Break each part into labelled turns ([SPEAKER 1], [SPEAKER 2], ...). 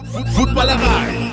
[SPEAKER 1] Footballerei.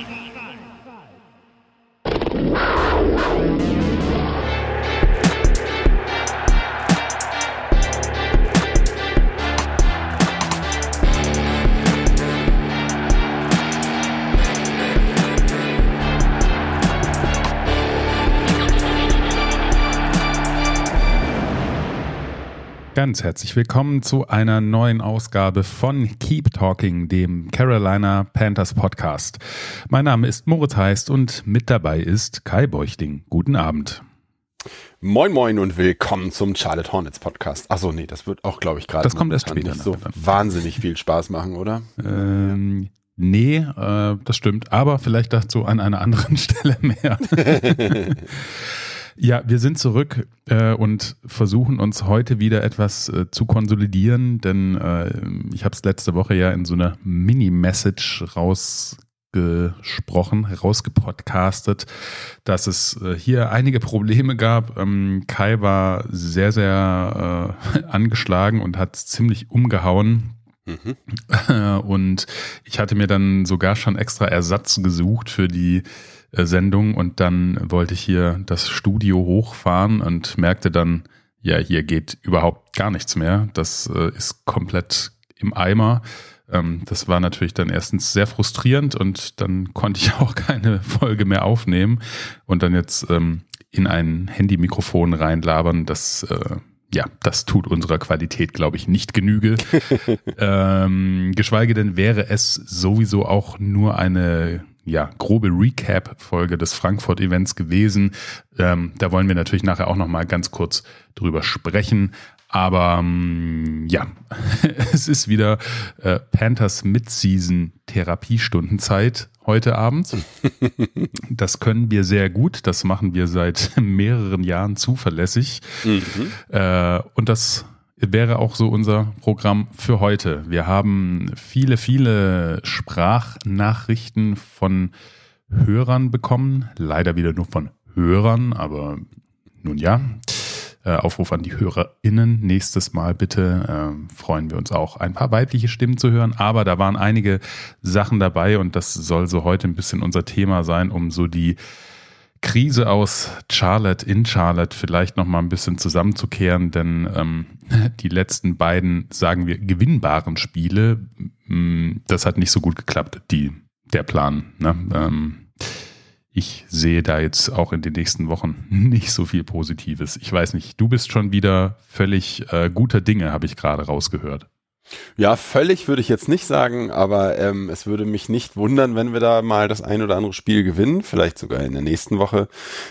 [SPEAKER 2] Ganz herzlich willkommen zu einer neuen Ausgabe von Keep Talking, dem Carolina Panthers Podcast. Mein Name ist Moritz Heist und mit dabei ist Kai Beuchting. Guten Abend.
[SPEAKER 3] Moin moin und willkommen zum Charlotte Hornets Podcast. Achso, nee, das wird auch, glaube ich, gerade.
[SPEAKER 2] Das kommt erst später.
[SPEAKER 3] Nicht so wahnsinnig viel Spaß machen, oder?
[SPEAKER 2] Nee, das stimmt. Aber vielleicht dazu an einer anderen Stelle mehr. Ja, wir sind zurück und versuchen uns heute wieder etwas zu konsolidieren, denn ich habe es letzte Woche ja in so einer Mini-Message rausgepodcastet, dass es hier einige Probleme gab. Kai war sehr, sehr angeschlagen und hat ziemlich umgehauen. Und ich hatte mir dann sogar schon extra Ersatz gesucht für die Sendung und dann wollte ich hier das Studio hochfahren und merkte dann, ja, hier geht überhaupt gar nichts mehr. Das ist komplett im Eimer. Das war natürlich dann erstens sehr frustrierend und dann konnte ich auch keine Folge mehr aufnehmen und dann jetzt in ein Handymikrofon reinlabern, das tut unserer Qualität, glaube ich, nicht Genüge. Geschweige denn wäre es sowieso auch nur eine grobe Recap-Folge des Frankfurt-Events gewesen. Da wollen wir natürlich nachher auch nochmal ganz kurz drüber sprechen. Aber es ist wieder Panthers Mid-Season-Therapiestundenzeit heute Abend. Das können wir sehr gut. Das machen wir seit mehreren Jahren zuverlässig. Und das wäre auch so unser Programm für heute. Wir haben viele, viele Sprachnachrichten von Hörern bekommen. Leider wieder nur von Hörern, aber nun ja. Aufruf an die HörerInnen. Nächstes Mal bitte freuen wir uns auch, ein paar weibliche Stimmen zu hören. Aber da waren einige Sachen dabei und das soll so heute ein bisschen unser Thema sein, um so die Krise aus Charlotte vielleicht noch mal ein bisschen zusammenzukehren, denn die letzten beiden, sagen wir, gewinnbaren Spiele, das hat nicht so gut geklappt, der Plan. Ne? Ich sehe da jetzt auch in den nächsten Wochen nicht so viel Positives. Ich weiß nicht, du bist schon wieder völlig guter Dinge, habe ich gerade rausgehört.
[SPEAKER 3] Ja, völlig würde ich jetzt nicht sagen, aber es würde mich nicht wundern, wenn wir da mal das ein oder andere Spiel gewinnen, vielleicht sogar in der nächsten Woche.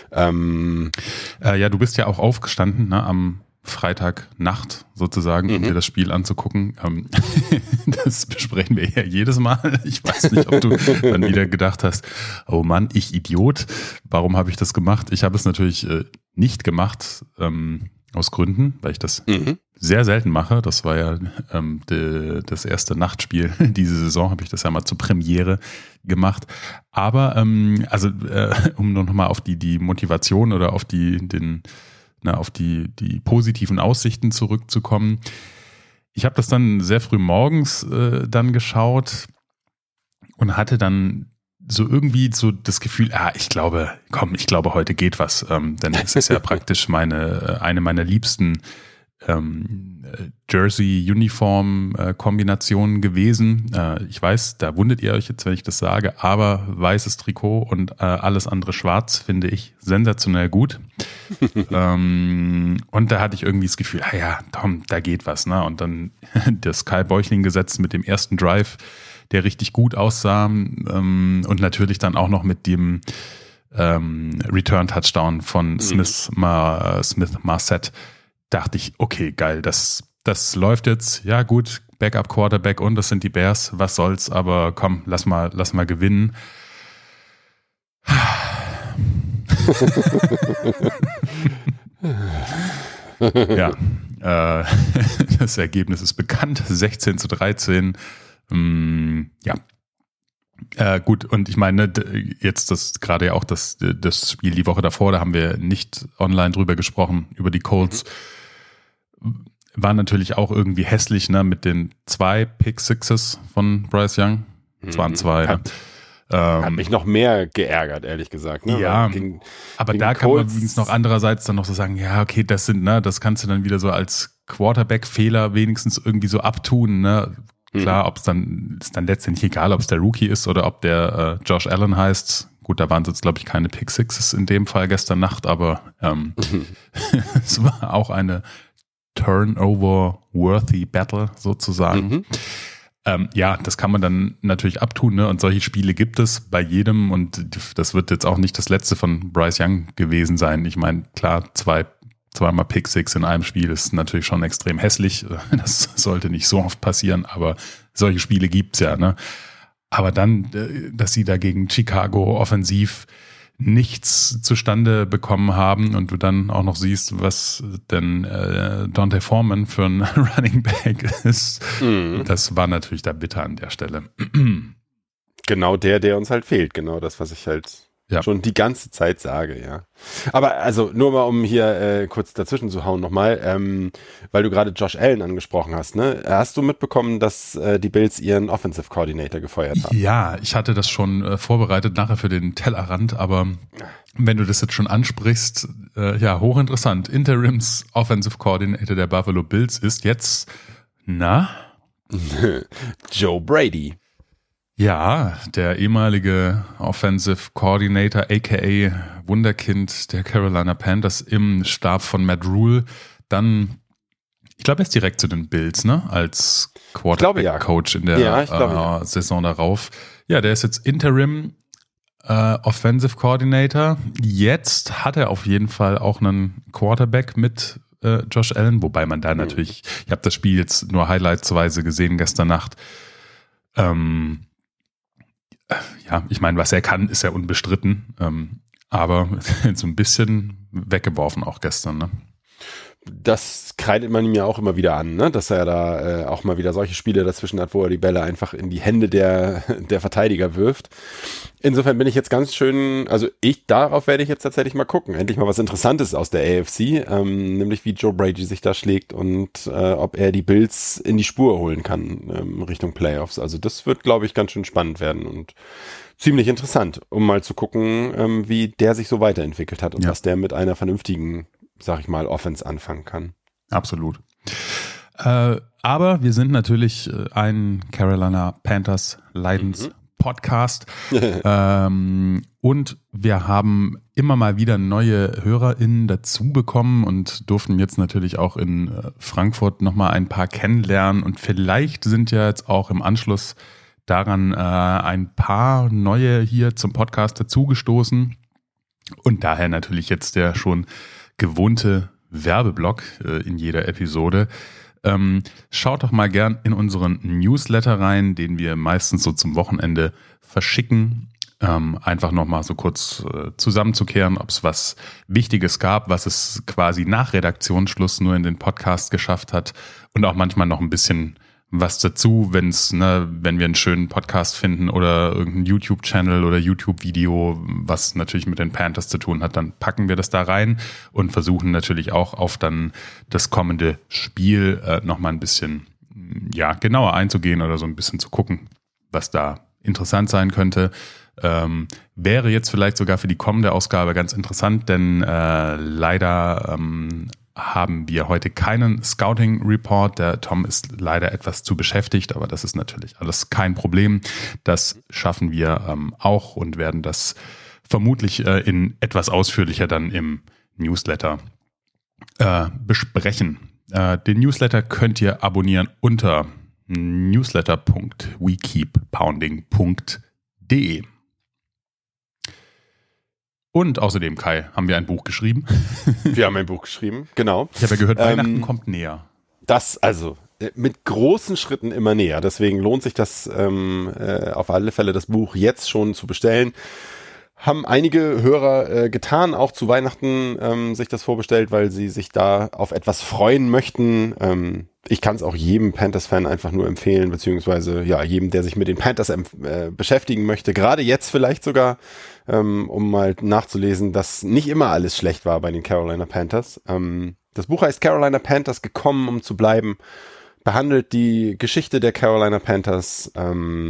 [SPEAKER 2] Du bist ja auch aufgestanden, ne, am Freitagnacht sozusagen, um dir das Spiel anzugucken. Das besprechen wir ja jedes Mal. Ich weiß nicht, ob du dann wieder gedacht hast, oh Mann, ich Idiot, warum habe ich das gemacht? Ich habe es natürlich nicht gemacht, aus Gründen, weil ich das sehr selten mache. Das war ja das erste Nachtspiel diese Saison, habe ich das ja mal zur Premiere gemacht. Aber um noch mal auf die Motivation oder auf die positiven Aussichten zurückzukommen. Ich habe das dann sehr früh morgens dann geschaut und hatte dann so irgendwie so das Gefühl, ich glaube, heute geht was. Denn es ist ja praktisch eine meiner liebsten Jersey-Uniform-Kombinationen gewesen. Ich weiß, da wundert ihr euch jetzt, wenn ich das sage, aber weißes Trikot und alles andere schwarz finde ich sensationell gut. Und da hatte ich irgendwie das Gefühl, Tom, da geht was. Ne? Und dann das Kai Beuchling gesetzt mit dem ersten Drive, der richtig gut aussah und natürlich dann auch noch mit dem Return-Touchdown von Smith Marset, dachte ich, okay, geil, das läuft jetzt, ja gut, Backup-Quarterback und das sind die Bears, was soll's, aber komm, lass mal gewinnen. Ja, das Ergebnis ist bekannt, 16-13. Gut, und ich meine, jetzt das gerade ja auch das Spiel die Woche davor, da haben wir nicht online drüber gesprochen, über die Colts. War natürlich auch irgendwie hässlich, ne, mit den 2 Pick-Sixes von Bryce Young. Es waren 2. Ne?
[SPEAKER 3] Hat mich noch mehr geärgert, ehrlich gesagt. Ne?
[SPEAKER 2] Ja, aber da kann man übrigens noch andererseits dann noch so sagen, ja, okay, das kannst du dann wieder so als Quarterback-Fehler wenigstens irgendwie so abtun. Ne? Klar, ist dann letztendlich egal, ob es der Rookie ist oder ob der Josh Allen heißt. Gut, da waren es jetzt, glaube ich, keine Pick Sixes in dem Fall gestern Nacht, aber es war auch eine Turnover-worthy Battle sozusagen. Ja, das kann man dann natürlich abtun, ne? Und solche Spiele gibt es bei jedem und das wird jetzt auch nicht das letzte von Bryce Young gewesen sein. Ich meine, klar, zweimal Pick Six in einem Spiel ist natürlich schon extrem hässlich. Das sollte nicht so oft passieren, aber solche Spiele gibt's ja, ne? Aber dann, dass sie da gegen Chicago offensiv nichts zustande bekommen haben und du dann auch noch siehst, was denn D'Onta Foreman für ein Running Back ist, das war natürlich da bitter an der Stelle.
[SPEAKER 3] Genau der uns halt fehlt, genau das, was ich halt schon die ganze Zeit sage, ja. Aber also nur mal, um hier kurz dazwischen zu hauen nochmal, weil du gerade Josh Allen angesprochen hast, ne? Hast du mitbekommen, dass die Bills ihren Offensive Coordinator gefeuert haben?
[SPEAKER 2] Ja, ich hatte das schon vorbereitet nachher für den Tellerrand, aber wenn du das jetzt schon ansprichst, hochinteressant. Interims Offensive Coordinator der Buffalo Bills ist jetzt,
[SPEAKER 3] Joe Brady.
[SPEAKER 2] Ja, der ehemalige Offensive Coordinator, aka Wunderkind der Carolina Panthers im Stab von Matt Rule, dann, ich glaube, er ist direkt zu den Bills, ne, als Quarterback-Coach in der Saison darauf. Ja, der ist jetzt Interim Offensive Coordinator. Jetzt hat er auf jeden Fall auch einen Quarterback mit Josh Allen, wobei man da natürlich, ich habe das Spiel jetzt nur highlightsweise gesehen gestern Nacht, ja, ich meine, was er kann, ist ja unbestritten, aber so ein bisschen weggeworfen auch gestern, ne?
[SPEAKER 3] Das kreidet man ihm ja auch immer wieder an, ne? Dass er da auch mal wieder solche Spiele dazwischen hat, wo er die Bälle einfach in die Hände der Verteidiger wirft. Insofern bin ich jetzt ganz schön, darauf werde ich jetzt tatsächlich mal gucken. Endlich mal was Interessantes aus der AFC, nämlich wie Joe Brady sich da schlägt und ob er die Bills in die Spur holen kann Richtung Playoffs. Also das wird, glaube ich, ganz schön spannend werden und ziemlich interessant, um mal zu gucken, wie der sich so weiterentwickelt hat und was der mit einer vernünftigen, sag ich mal, Offense anfangen kann.
[SPEAKER 2] Absolut. Aber wir sind natürlich ein Carolina Panthers Leidens-Podcast und wir haben immer mal wieder neue HörerInnen dazu bekommen und durften jetzt natürlich auch in Frankfurt nochmal ein paar kennenlernen und vielleicht sind ja jetzt auch im Anschluss daran ein paar neue hier zum Podcast dazugestoßen und daher natürlich jetzt der schon gewohnte Werbeblock in jeder Episode. Schaut doch mal gern in unseren Newsletter rein, den wir meistens so zum Wochenende verschicken. Einfach nochmal so kurz zusammenzukehren, ob es was Wichtiges gab, was es quasi nach Redaktionsschluss nur in den Podcast geschafft hat und auch manchmal noch ein bisschen was dazu, wenn wir einen schönen Podcast finden oder irgendein YouTube-Channel oder YouTube-Video, was natürlich mit den Panthers zu tun hat, dann packen wir das da rein und versuchen natürlich auch auf dann das kommende Spiel nochmal ein bisschen genauer einzugehen oder so ein bisschen zu gucken, was da interessant sein könnte. Wäre jetzt vielleicht sogar für die kommende Ausgabe ganz interessant, denn leider haben wir heute keinen Scouting-Report. Der Tom ist leider etwas zu beschäftigt, aber das ist natürlich alles kein Problem. Das schaffen wir auch und werden das vermutlich in etwas ausführlicher dann im Newsletter besprechen. Den Newsletter könnt ihr abonnieren unter newsletter.wekeeppounding.de. Und außerdem, Kai, haben wir ein Buch geschrieben.
[SPEAKER 3] Wir haben ein Buch geschrieben, genau.
[SPEAKER 2] Ich habe ja gehört, Weihnachten kommt näher.
[SPEAKER 3] Das, also, mit großen Schritten immer näher. Deswegen lohnt sich das auf alle Fälle, das Buch jetzt schon zu bestellen. Haben einige Hörer getan, auch zu Weihnachten sich das vorbestellt, weil sie sich da auf etwas freuen möchten. Ich kann es auch jedem Panthers-Fan einfach nur empfehlen, beziehungsweise jedem, der sich mit den Panthers beschäftigen möchte. Gerade jetzt vielleicht sogar, um mal nachzulesen, dass nicht immer alles schlecht war bei den Carolina Panthers. Das Buch heißt Carolina Panthers, gekommen, um zu bleiben. Behandelt die Geschichte der Carolina Panthers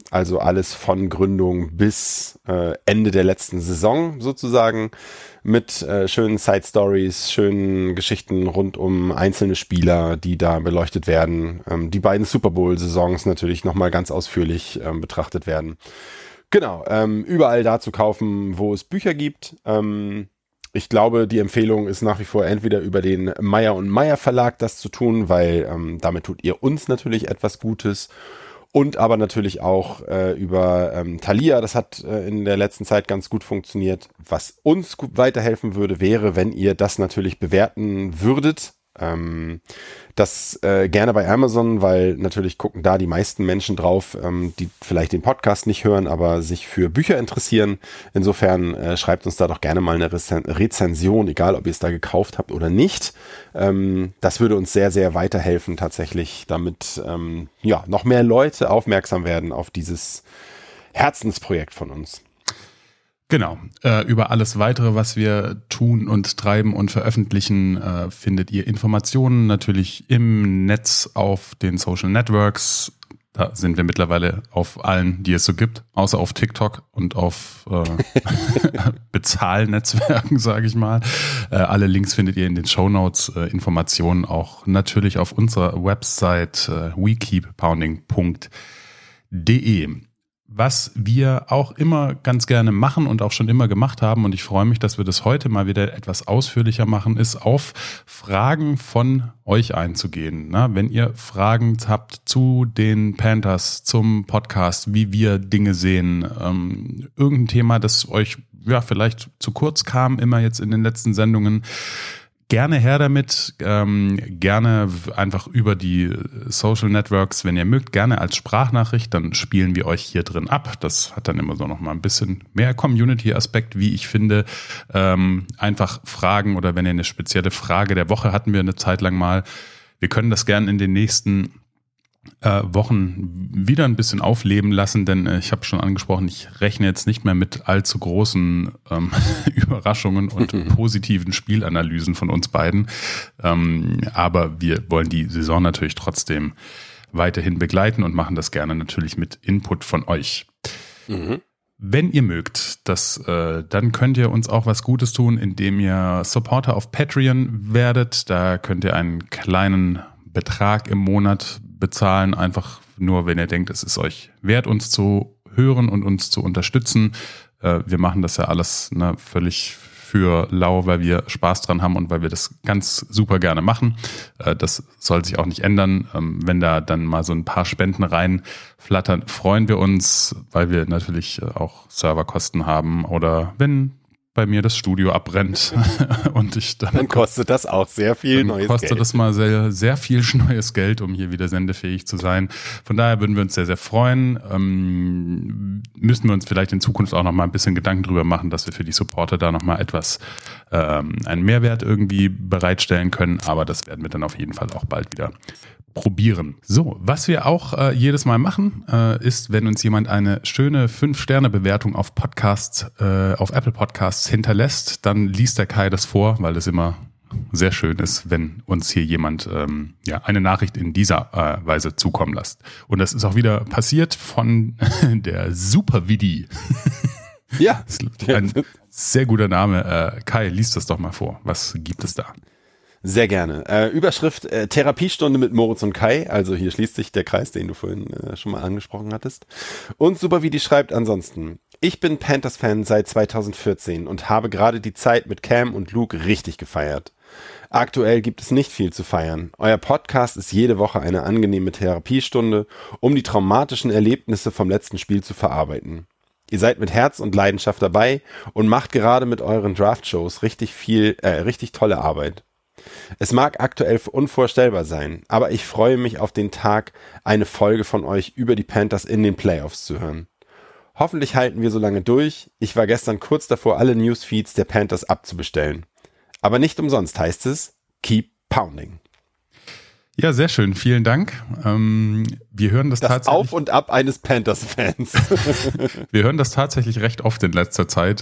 [SPEAKER 3] Also alles von Gründung bis Ende der letzten Saison sozusagen mit schönen Side-Stories, schönen Geschichten rund um einzelne Spieler, die da beleuchtet werden. Die beiden Super Bowl-Saisons natürlich nochmal ganz ausführlich betrachtet werden. Genau, überall da zu kaufen, wo es Bücher gibt. Ich glaube, die Empfehlung ist nach wie vor entweder über den Meyer & Meyer Verlag das zu tun, weil damit tut ihr uns natürlich etwas Gutes. Und aber natürlich auch über Thalia, das hat in der letzten Zeit ganz gut funktioniert. Was uns gut weiterhelfen würde, wäre, wenn ihr das natürlich bewerten würdet. Das gerne bei Amazon, weil natürlich gucken da die meisten Menschen drauf, die vielleicht den Podcast nicht hören, aber sich für Bücher interessieren. Insofern schreibt uns da doch gerne mal eine Rezension, egal ob ihr es da gekauft habt oder nicht. Das würde uns sehr, sehr weiterhelfen tatsächlich, damit noch mehr Leute aufmerksam werden auf dieses Herzensprojekt von uns.
[SPEAKER 2] Genau. Über alles weitere, was wir tun und treiben und veröffentlichen, findet ihr Informationen natürlich im Netz auf den Social Networks. Da sind wir mittlerweile auf allen, die es so gibt, außer auf TikTok und auf Bezahlnetzwerken, sage ich mal. Alle Links findet ihr in den Shownotes. Informationen auch natürlich auf unserer Website wekeeppounding.de. Was wir auch immer ganz gerne machen und auch schon immer gemacht haben, und ich freue mich, dass wir das heute mal wieder etwas ausführlicher machen, ist auf Fragen von euch einzugehen. Na, wenn ihr Fragen habt zu den Panthers, zum Podcast, wie wir Dinge sehen, irgendein Thema, das euch vielleicht zu kurz kam, immer jetzt in den letzten Sendungen, gerne her damit, gerne einfach über die Social Networks, wenn ihr mögt, gerne als Sprachnachricht, dann spielen wir euch hier drin ab. Das hat dann immer so noch mal ein bisschen mehr Community-Aspekt, wie ich finde. Einfach Fragen oder wenn ihr eine spezielle Frage der Woche hatten wir eine Zeit lang mal. Wir können das gerne in den nächsten Wochen wieder ein bisschen aufleben lassen, denn ich habe schon angesprochen, ich rechne jetzt nicht mehr mit allzu großen Überraschungen und positiven Spielanalysen von uns beiden, aber wir wollen die Saison natürlich trotzdem weiterhin begleiten und machen das gerne natürlich mit Input von euch. Mhm. Wenn ihr mögt, dann könnt ihr uns auch was Gutes tun, indem ihr Supporter auf Patreon werdet. Da könnt ihr einen kleinen Betrag im Monat bezahlen, einfach nur, wenn ihr denkt, es ist euch wert, uns zu hören und uns zu unterstützen. Wir machen das ja alles völlig für lau, weil wir Spaß dran haben und weil wir das ganz super gerne machen. Das soll sich auch nicht ändern. Wenn da dann mal so ein paar Spenden reinflattern, freuen wir uns, weil wir natürlich auch Serverkosten haben oder wenn bei mir das Studio abbrennt und ich dann
[SPEAKER 3] kostet das auch sehr viel neues Geld.
[SPEAKER 2] Kostet das mal sehr, sehr viel neues Geld, um hier wieder sendefähig zu sein. Von daher würden wir uns sehr, sehr freuen. Müssen wir uns vielleicht in Zukunft auch noch mal ein bisschen Gedanken drüber machen, dass wir für die Supporter da noch mal etwas einen Mehrwert irgendwie bereitstellen können. Aber das werden wir dann auf jeden Fall auch bald wieder probieren. So, was wir auch jedes Mal machen, ist, wenn uns jemand eine schöne 5-Sterne-Bewertung auf Apple Podcasts hinterlässt, dann liest der Kai das vor, weil es immer sehr schön ist, wenn uns hier jemand eine Nachricht in dieser Weise zukommen lässt. Und das ist auch wieder passiert von der Supervidi.
[SPEAKER 3] Ja.
[SPEAKER 2] Ein sehr guter Name. Kai, liest das doch mal vor. Was gibt es da?
[SPEAKER 3] Sehr gerne. Überschrift Therapiestunde mit Moritz und Kai. Also hier schließt sich der Kreis, den du vorhin schon mal angesprochen hattest. Und Supervidi schreibt ansonsten: Ich bin Panthers-Fan seit 2014 und habe gerade die Zeit mit Cam und Luke richtig gefeiert. Aktuell gibt es nicht viel zu feiern. Euer Podcast ist jede Woche eine angenehme Therapiestunde, um die traumatischen Erlebnisse vom letzten Spiel zu verarbeiten. Ihr seid mit Herz und Leidenschaft dabei und macht gerade mit euren Draft-Shows richtig tolle Arbeit. Es mag aktuell unvorstellbar sein, aber ich freue mich auf den Tag, eine Folge von euch über die Panthers in den Playoffs zu hören. Hoffentlich halten wir so lange durch. Ich war gestern kurz davor, alle Newsfeeds der Panthers abzubestellen. Aber nicht umsonst heißt es, keep pounding.
[SPEAKER 2] Ja, sehr schön. Vielen Dank. Wir hören das tatsächlich.
[SPEAKER 3] Auf und Ab eines Panthers-Fans.
[SPEAKER 2] Wir hören das tatsächlich recht oft in letzter Zeit.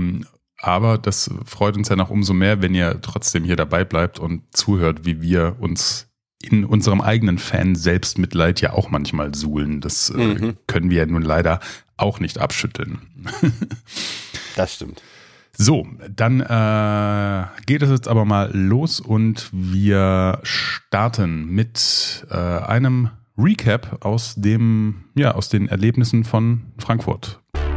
[SPEAKER 2] Aber das freut uns ja noch umso mehr, wenn ihr trotzdem hier dabei bleibt und zuhört, wie wir uns in unserem eigenen Fan-Selbstmitleid ja auch manchmal suhlen. Das können wir ja nun leider auch nicht abschütteln.
[SPEAKER 3] Das stimmt.
[SPEAKER 2] So, dann geht es jetzt aber mal los und wir starten mit einem Recap aus den Erlebnissen von Frankfurt.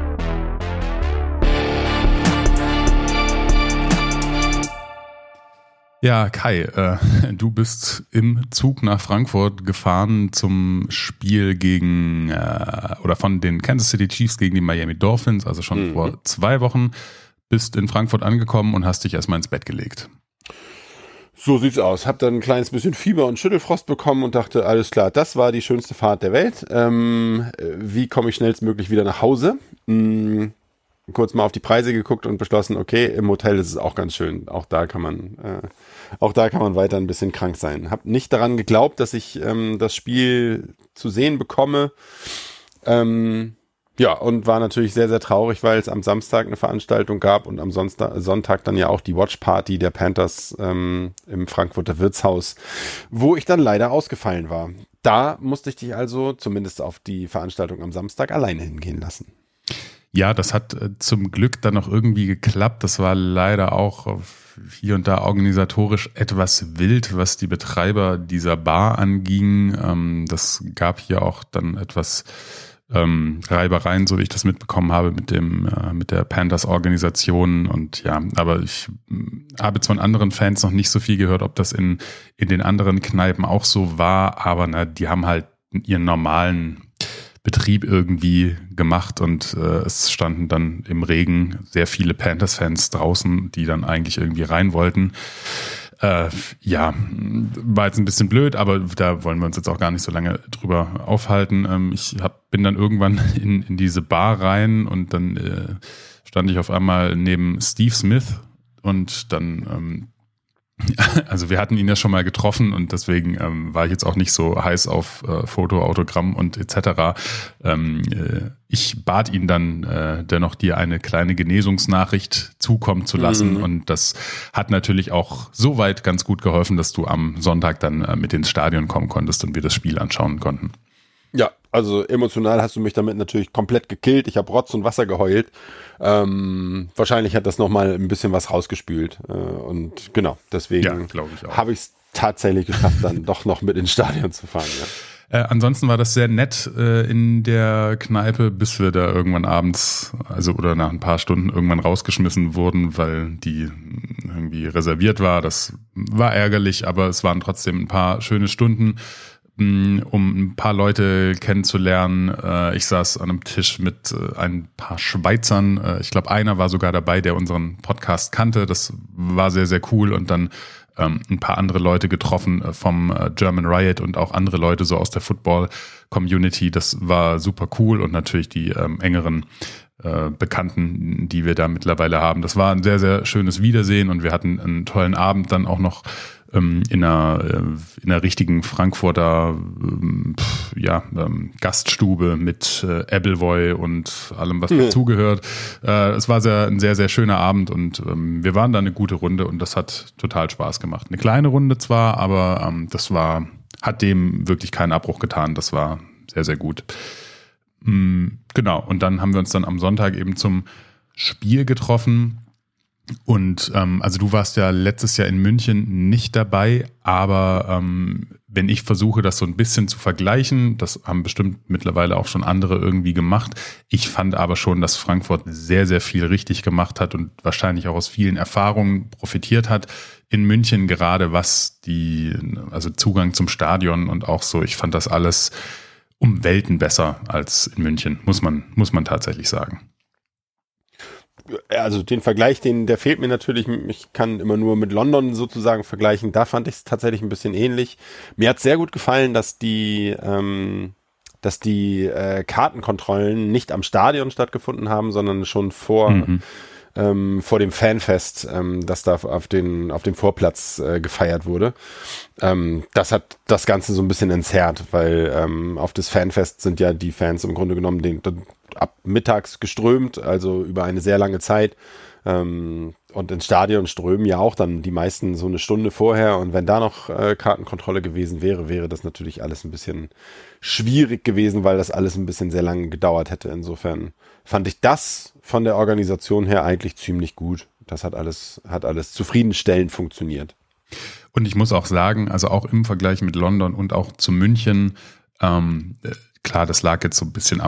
[SPEAKER 2] Ja, Kai, du bist im Zug nach Frankfurt gefahren zum Spiel von den Kansas City Chiefs gegen die Miami Dolphins, also schon vor 2 Wochen, bist in Frankfurt angekommen und hast dich erstmal ins Bett gelegt.
[SPEAKER 3] So sieht's aus. Hab dann ein kleines bisschen Fieber und Schüttelfrost bekommen und dachte, alles klar, das war die schönste Fahrt der Welt. Wie komme ich schnellstmöglich wieder nach Hause? Kurz mal auf die Preise geguckt und beschlossen, okay, im Hotel ist es auch ganz schön. Auch da kann man weiter ein bisschen krank sein. Hab nicht daran geglaubt, dass ich das Spiel zu sehen bekomme. Und war natürlich sehr, sehr traurig, weil es am Samstag eine Veranstaltung gab und am Sonntag dann ja auch die Watch-Party der Panthers im Frankfurter Wirtshaus, wo ich dann leider ausgefallen war. Da musste ich dich also zumindest auf die Veranstaltung am Samstag alleine hingehen lassen.
[SPEAKER 2] Ja, das hat zum Glück dann noch irgendwie geklappt. Das war leider auch hier und da organisatorisch etwas wild, was die Betreiber dieser Bar anging. Das gab hier auch dann etwas Reibereien, so wie ich das mitbekommen habe mit der Panthers-Organisation. Und ja, aber ich habe von anderen Fans noch nicht so viel gehört, ob das in den anderen Kneipen auch so war. Aber die haben halt ihren normalen Betrieb irgendwie gemacht und es standen dann im Regen sehr viele Panthers-Fans draußen, die dann eigentlich irgendwie rein wollten. War jetzt ein bisschen blöd, aber da wollen wir uns jetzt auch gar nicht so lange drüber aufhalten. Ich bin dann irgendwann in diese Bar rein und dann stand ich auf einmal neben Steve Smith und dann also wir hatten ihn ja schon mal getroffen und deswegen war ich jetzt auch nicht so heiß auf Foto, Autogramm und etc. Ich bat ihn dann dennoch, dir eine kleine Genesungsnachricht zukommen zu lassen und das hat natürlich auch so weit ganz gut geholfen, dass du am Sonntag dann mit ins Stadion kommen konntest und wir das Spiel anschauen konnten.
[SPEAKER 3] Ja, also emotional hast du mich damit natürlich komplett gekillt. Ich habe Rotz und Wasser geheult. Wahrscheinlich hat das nochmal ein bisschen was rausgespült. Und genau, deswegen habe ich es tatsächlich geschafft, dann doch noch mit ins Stadion zu fahren. Ja.
[SPEAKER 2] Ansonsten war das sehr nett in der Kneipe, bis wir da irgendwann abends, oder nach ein paar Stunden irgendwann rausgeschmissen wurden, weil die irgendwie reserviert war. Das war ärgerlich, aber es waren trotzdem ein paar schöne Stunden, um ein paar Leute kennenzulernen. Ich saß an einem Tisch mit ein paar Schweizern. Ich glaube, einer war sogar dabei, der unseren Podcast kannte. Das war sehr, sehr cool. Und dann ein paar andere Leute getroffen vom German Riot und auch andere Leute so aus der Football-Community. Das war super cool und natürlich die engeren Bekannten, die wir da mittlerweile haben. Das war ein sehr, sehr schönes Wiedersehen und wir hatten einen tollen Abend dann auch noch in einer richtigen Frankfurter Gaststube mit Appleboy und allem, was dazugehört. Es war ein sehr, sehr schöner Abend und wir waren da eine gute Runde und das hat total Spaß gemacht. Eine kleine Runde zwar, aber hat dem wirklich keinen Abbruch getan. Das war sehr, sehr gut. Genau, und dann haben wir uns dann am Sonntag eben zum Spiel getroffen. Und also du warst ja letztes Jahr in München nicht dabei, aber wenn ich versuche, das so ein bisschen zu vergleichen, das haben bestimmt mittlerweile auch schon andere irgendwie gemacht. Ich fand aber schon, dass Frankfurt sehr, sehr viel richtig gemacht hat und wahrscheinlich auch aus vielen Erfahrungen profitiert hat. In München gerade was Zugang zum Stadion und auch so, ich fand das alles um Welten besser als in München, muss man tatsächlich sagen.
[SPEAKER 3] Also den Vergleich, der fehlt mir natürlich. Ich kann immer nur mit London sozusagen vergleichen. Da fand ich es tatsächlich ein bisschen ähnlich. Mir hat sehr gut gefallen, dass die Kartenkontrollen nicht am Stadion stattgefunden haben, sondern schon vor dem Fanfest, das da auf dem Vorplatz gefeiert wurde. Das hat das Ganze so ein bisschen entzerrt, weil auf das Fanfest sind ja die Fans im Grunde genommen ab mittags geströmt, also über eine sehr lange Zeit. Und ins Stadion strömen ja auch dann die meisten so eine Stunde vorher. Und wenn da noch Kartenkontrolle gewesen wäre, wäre das natürlich alles ein bisschen schwierig gewesen, weil das alles ein bisschen sehr lange gedauert hätte. Insofern fand ich das von der Organisation her eigentlich ziemlich gut. Das hat alles zufriedenstellend funktioniert.
[SPEAKER 2] Und ich muss auch sagen, also auch im Vergleich mit London und auch zu München, klar, das lag jetzt so ein bisschen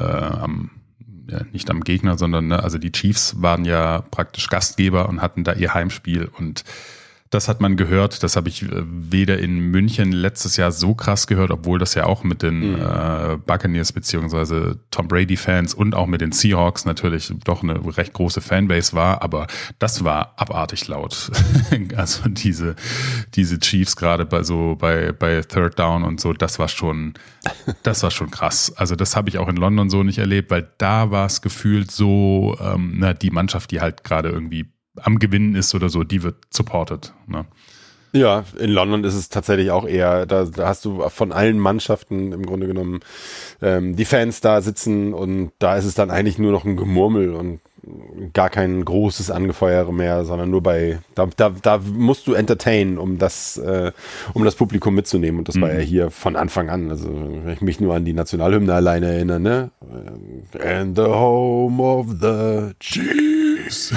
[SPEAKER 2] nicht am Gegner, sondern also die Chiefs waren ja praktisch Gastgeber und hatten da ihr Heimspiel und das hat man gehört, das habe ich weder in München letztes Jahr so krass gehört, obwohl das ja auch mit den Buccaneers beziehungsweise Tom Brady Fans und auch mit den Seahawks natürlich doch eine recht große Fanbase war, aber das war abartig laut. Also diese Chiefs gerade bei Third Down und so, das war schon krass. Also das habe ich auch in London so nicht erlebt, weil da war es gefühlt so, die Mannschaft, die halt gerade irgendwie am Gewinnen ist oder so, die wird supported. Ne?
[SPEAKER 3] Ja, in London ist es tatsächlich auch eher, da hast du von allen Mannschaften im Grunde genommen die Fans da sitzen und da ist es dann eigentlich nur noch ein Gemurmel und gar kein großes Angefeuere mehr, sondern nur da musst du entertainen, um das Publikum mitzunehmen und das war ja hier von Anfang an, also wenn ich mich nur an die Nationalhymne alleine erinnere, ne? And the home of the Chiefs.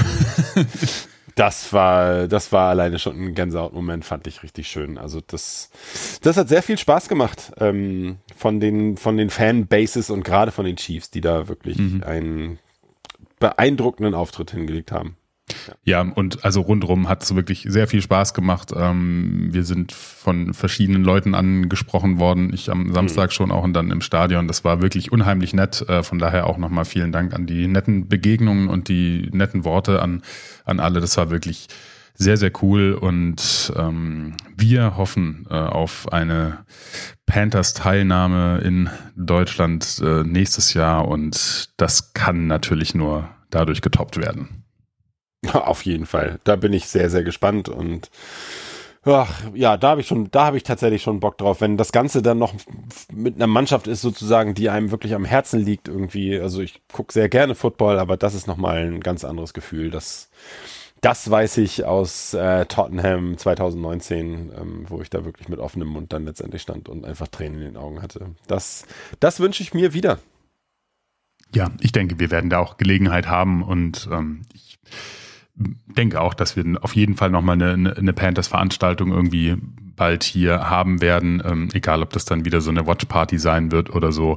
[SPEAKER 3] Das war alleine schon ein Gänsehautmoment, fand ich richtig schön. Also das hat sehr viel Spaß gemacht von den Fanbases und gerade von den Chiefs, die da wirklich einen beeindruckenden Auftritt hingelegt haben.
[SPEAKER 2] Ja, und also rundherum hat es wirklich sehr viel Spaß gemacht. Wir sind von verschiedenen Leuten angesprochen worden. Ich am Samstag schon auch und dann im Stadion. Das war wirklich unheimlich nett. Von daher auch nochmal vielen Dank an die netten Begegnungen und die netten Worte an alle. Das war wirklich sehr, sehr cool und wir hoffen auf eine Panthers-Teilnahme in Deutschland nächstes Jahr und das kann natürlich nur dadurch getoppt werden.
[SPEAKER 3] Auf jeden Fall. Da bin ich sehr, sehr gespannt und da habe ich tatsächlich schon Bock drauf, wenn das Ganze dann noch mit einer Mannschaft ist sozusagen, die einem wirklich am Herzen liegt irgendwie. Also ich gucke sehr gerne Football, aber das ist nochmal ein ganz anderes Gefühl. Das weiß ich aus Tottenham 2019, wo ich da wirklich mit offenem Mund dann letztendlich stand und einfach Tränen in den Augen hatte. Das wünsche ich mir wieder.
[SPEAKER 2] Ja, ich denke, wir werden da auch Gelegenheit haben und ich denke auch, dass wir auf jeden Fall nochmal eine Panthers-Veranstaltung irgendwie bald hier haben werden, egal ob das dann wieder so eine Watch-Party sein wird oder so.